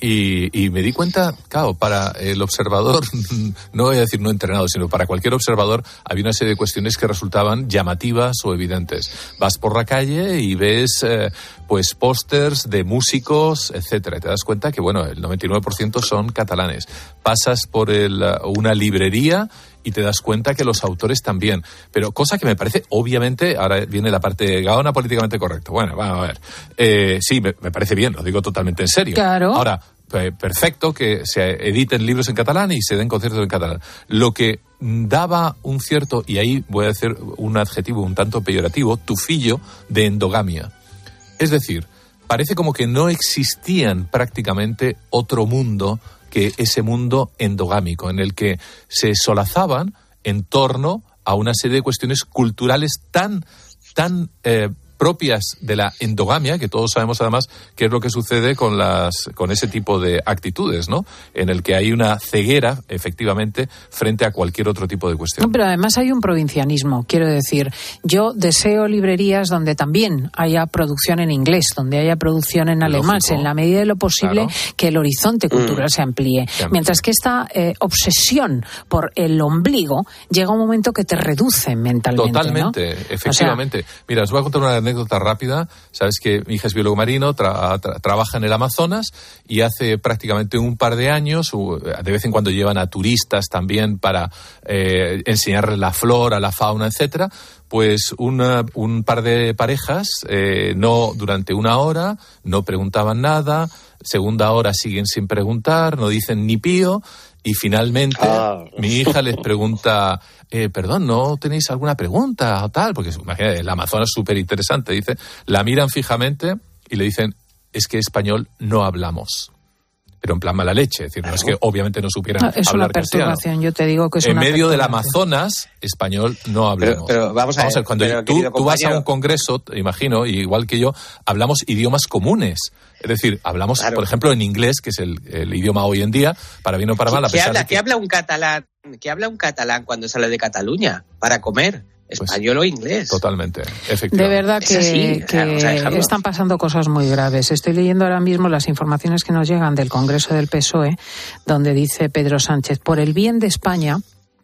y, y me di cuenta, claro, para el observador, no voy a decir no entrenado, sino para cualquier observador, había una serie de cuestiones que resultaban llamativas o evidentes. Vas por la calle y ves eh, pues pósters de músicos, etcétera, y te das cuenta que, bueno, el noventa y nueve por ciento son catalanes. Pasas por el, una librería y te das cuenta que los autores también. Pero cosa que me parece, obviamente, ahora viene la parte gaona políticamente correcta. Bueno, vamos a ver. Eh, sí, me, me parece bien, lo digo totalmente en serio. Claro. Ahora, perfecto que se editen libros en catalán y se den conciertos en catalán. Lo que daba un cierto, y ahí voy a hacer un adjetivo un tanto peyorativo, tufillo de endogamia. Es decir, parece como que no existían prácticamente otro mundo que ese mundo endogámico, en el que se solazaban en torno a una serie de cuestiones culturales tan, tan eh, propias de la endogamia, que todos sabemos además qué es lo que sucede con las con ese tipo de actitudes, ¿no? En el que hay una ceguera, efectivamente, frente a cualquier otro tipo de cuestión. No, pero además hay un provincianismo, quiero decir. Yo deseo librerías donde también haya producción en inglés, donde haya producción en alemán, en la medida de lo posible, claro, que el horizonte cultural mm. se amplíe. Se Mientras que esta eh, obsesión por el ombligo llega un momento que te reduce mentalmente. Totalmente, ¿no? Efectivamente. O sea, mira, os voy a contar una anécdota rápida. Sabes que mi hija es biólogo marino, tra- tra- trabaja en el Amazonas y hace prácticamente un par de años, de vez en cuando llevan a turistas también para eh, enseñarles la flora, la fauna, etcétera. Pues una, un par de parejas, eh, no durante una hora, no preguntaban nada, segunda hora siguen sin preguntar, no dicen ni pío. Y finalmente ah. mi hija les pregunta, eh, perdón, ¿no tenéis alguna pregunta o tal? Porque imagínate, el Amazonas es súper interesante, dice. La miran fijamente y le dicen, es que español no hablamos. Pero en plan mala leche, es decir, no es que obviamente no supieran no, es hablar una perturbación, castellano. Yo te digo que es en una medio del Amazonas, español no hablamos. Pero, pero vamos a ver, vamos a ver cuando pero, tú, tú vas a compañero... un congreso, imagino, y igual que yo, hablamos idiomas comunes. Es decir, hablamos, claro, por ejemplo, en inglés, que es el, el idioma hoy en día, para bien o para mal, a ¿Qué, pesar habla, de que... ¿Qué habla un catalán? ¿Qué habla un catalán cuando sale de Cataluña para comer? Español pues, o inglés. Totalmente, efectivamente. De verdad que, así, que claro, están pasando cosas muy graves. Estoy leyendo ahora mismo las informaciones que nos llegan del Congreso del P S O E, donde dice Pedro Sánchez, por el bien de España,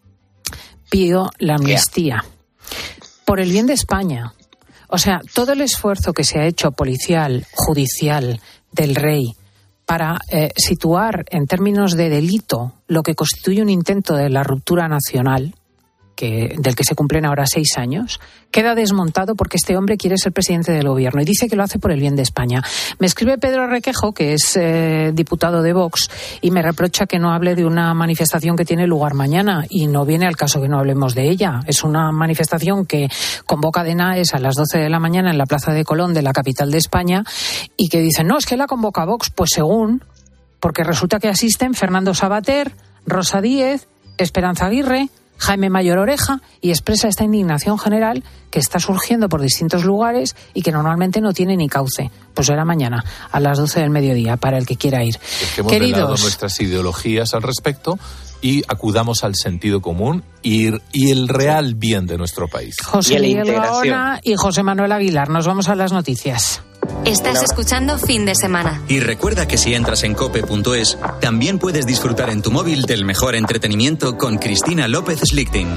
pido la amnistía. Yeah. Por el bien de España. O sea, todo el esfuerzo que se ha hecho policial, judicial, del rey, para eh, situar en términos de delito lo que constituye un intento de la ruptura nacional, que, del que se cumplen ahora seis años, queda desmontado porque este hombre quiere ser presidente del gobierno y dice que lo hace por el bien de España. Me escribe Pedro Requejo, que es eh, diputado de Vox, y me reprocha que no hable de una manifestación que tiene lugar mañana, y no viene al caso que no hablemos de ella. Es una manifestación que convoca de Naes a las doce de la mañana en la Plaza de Colón de la capital de España, y que dicen, no, es que la convoca Vox. Pues según, porque resulta que asisten Fernando Savater, Rosa Díez, Esperanza Aguirre, Jaime Mayor Oreja, y expresa esta indignación general que está surgiendo por distintos lugares y que normalmente no tiene ni cauce. Pues será mañana a las doce del mediodía para el que quiera ir. Dejemos Queridos, de lado nuestras ideologías al respecto y acudamos al sentido común y, y el real bien de nuestro país. José Miguel Gaona y José Manuel Aguilar. Nos vamos a las noticias. Estás escuchando Fin de Semana. Y recuerda que si entras en cope punto es, también puedes disfrutar en tu móvil del mejor entretenimiento con Cristina López Slichting.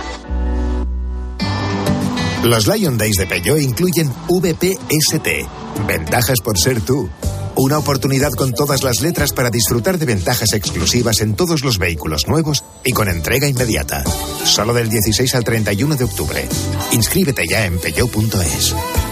Los Lion Days de Peugeot incluyen V P S T, ventajas por ser tú. Una oportunidad con todas las letras para disfrutar de ventajas exclusivas en todos los vehículos nuevos y con entrega inmediata. Solo del dieciséis al treinta y uno de octubre. Inscríbete ya en peugeot punto es.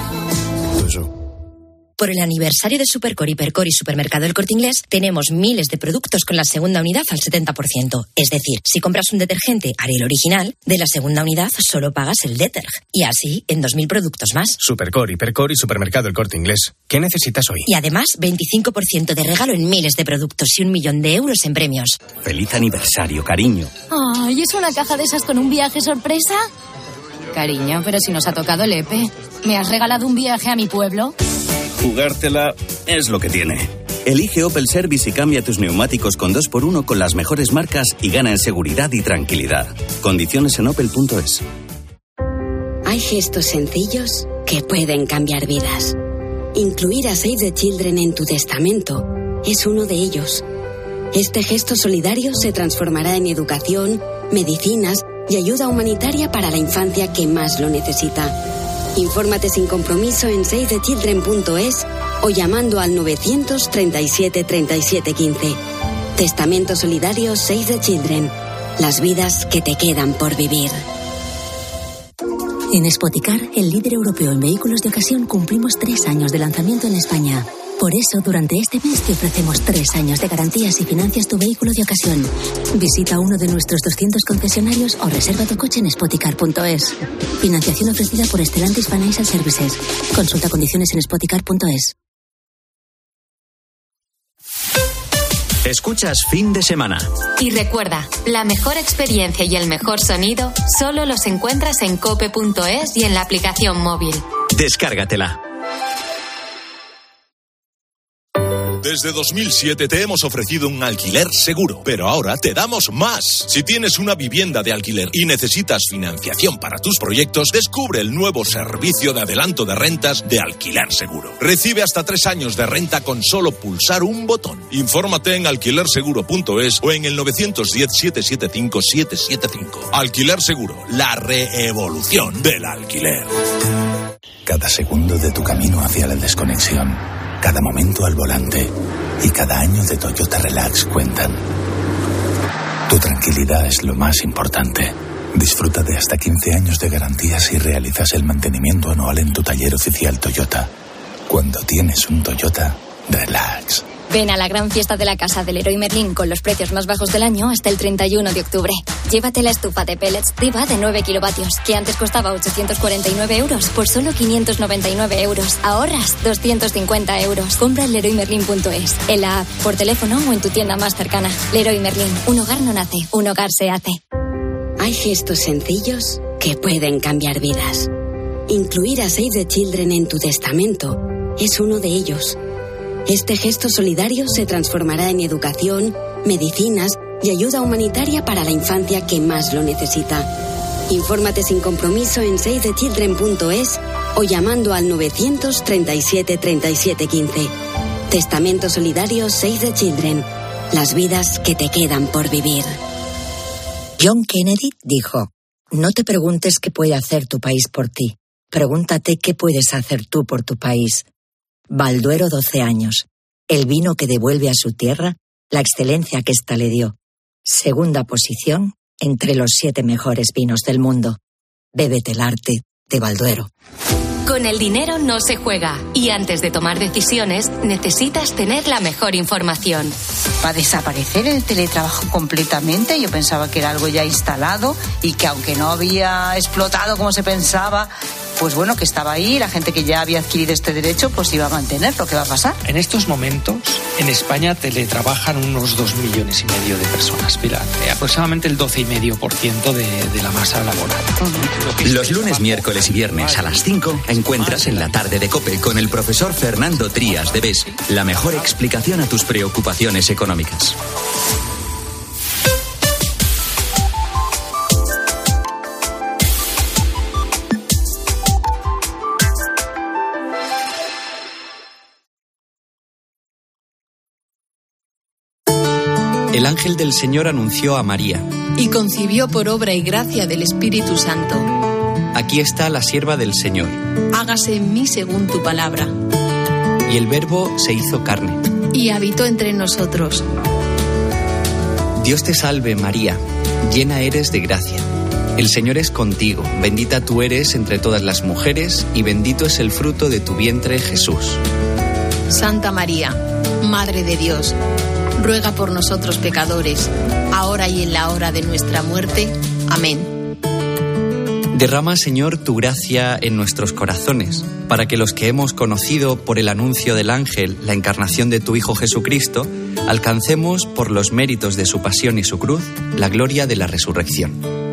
Por el aniversario de Supercore, Hipercore y Supermercado El Corte Inglés, tenemos miles de productos con la segunda unidad al setenta por ciento. Es decir, si compras un detergente Ariel original, de la segunda unidad solo pagas el deterg. Y así en dos mil productos más. Supercore, Hipercore y Supermercado El Corte Inglés. ¿Qué necesitas hoy? Y además, veinticinco por ciento de regalo en miles de productos y un millón de euros en premios. Feliz aniversario, cariño. Ay, ¿es una caja de esas con un viaje sorpresa? Cariño, pero si nos ha tocado el E P E. ¿Me has regalado un viaje a mi pueblo? Jugártela es lo que tiene. Elige Opel Service y cambia tus neumáticos con dos por uno con las mejores marcas y gana en seguridad y tranquilidad. Condiciones en opel punto es. Hay gestos sencillos que pueden cambiar vidas. Incluir a Save the Children en tu testamento es uno de ellos. Este gesto solidario se transformará en educación, medicinas y ayuda humanitaria para la infancia que más lo necesita. Infórmate sin compromiso en save the children punto es o llamando al novecientos treinta y siete treinta y siete quince. Testamento solidario Save the Children. Las vidas que te quedan por vivir. En Spoticar, el líder europeo en vehículos de ocasión, cumplimos tres años de lanzamiento en España. Por eso, durante este mes te ofrecemos tres años de garantías si financias tu vehículo de ocasión. Visita uno de nuestros doscientos concesionarios o reserva tu coche en spoticar punto es. Financiación ofrecida por Stellantis Financial Services. Consulta condiciones en spoticar punto es. Escuchas Fin de Semana. Y recuerda, la mejor experiencia y el mejor sonido solo los encuentras en cope punto es y en la aplicación móvil. Descárgatela. Desde dos mil siete te hemos ofrecido un alquiler seguro, pero ahora te damos más. Si tienes una vivienda de alquiler y necesitas financiación para tus proyectos, descubre el nuevo servicio de adelanto de rentas de Alquiler Seguro. Recibe hasta tres años de renta con solo pulsar un botón. Infórmate en alquiler seguro punto es o en el nueve uno cero, siete siete cinco, siete siete cinco. Alquiler Seguro, la reevolución del alquiler. Cada segundo de tu camino hacia la desconexión, cada momento al volante y cada año de Toyota Relax cuentan. Tu tranquilidad es lo más importante. Disfruta de hasta quince años de garantía si realizas el mantenimiento anual en tu taller oficial Toyota. Cuando tienes un Toyota, relax. Ven a la gran fiesta de la casa del Leroy Merlin con los precios más bajos del año hasta el treinta y uno de octubre. Llévate la estufa de pellets Diva de nueve kilovatios, que antes costaba ochocientos cuarenta y nueve euros por solo quinientos noventa y nueve euros. Ahorras doscientos cincuenta euros. Compra en leroy merlin punto es, en la app, por teléfono o en tu tienda más cercana. Leroy Merlin, un hogar no nace, un hogar se hace. Hay gestos sencillos que pueden cambiar vidas. Incluir a Save the Children en tu testamento es uno de ellos. Este gesto solidario se transformará en educación, medicinas y ayuda humanitaria para la infancia que más lo necesita. Infórmate sin compromiso en save the children punto es o llamando al novecientos treinta y siete treinta y siete quince. Testamento solidario Save the Children. Las vidas que te quedan por vivir. John Kennedy dijo: no te preguntes qué puede hacer tu país por ti. Pregúntate qué puedes hacer tú por tu país. Balduero doce años. El vino que devuelve a su tierra la excelencia que ésta le dio. Segunda posición, entre los siete mejores vinos del mundo. Bébete el arte de Balduero. Con el dinero no se juega y antes de tomar decisiones necesitas tener la mejor información. ¿Va a desaparecer el teletrabajo completamente? Yo pensaba que era algo ya instalado y que aunque no había explotado como se pensaba, pues bueno, que estaba ahí, la gente que ya había adquirido este derecho pues iba a mantenerlo. ¿Qué va a pasar? En estos momentos, en España teletrabajan unos dos millones y medio de personas, Pilar, eh, aproximadamente el doce coma cinco por ciento de, de la masa laboral. Uh-huh. Los lunes, miércoles y viernes a las cinco encuentras en la tarde de COPE con el profesor Fernando Trías de B E S la mejor explicación a tus preocupaciones económicas. El ángel del Señor anunció a María. Y concibió por obra y gracia del Espíritu Santo. Aquí está la sierva del Señor. Hágase en mí según tu palabra. Y el Verbo se hizo carne. Y habitó entre nosotros. Dios te salve, María, llena eres de gracia. El Señor es contigo, bendita tú eres entre todas las mujeres, y bendito es el fruto de tu vientre, Jesús. Santa María, Madre de Dios, ruega por nosotros pecadores, ahora y en la hora de nuestra muerte. Amén. Derrama, Señor, tu gracia en nuestros corazones, para que los que hemos conocido por el anuncio del ángel la encarnación de tu Hijo Jesucristo, alcancemos, por los méritos de su pasión y su cruz, la gloria de la resurrección.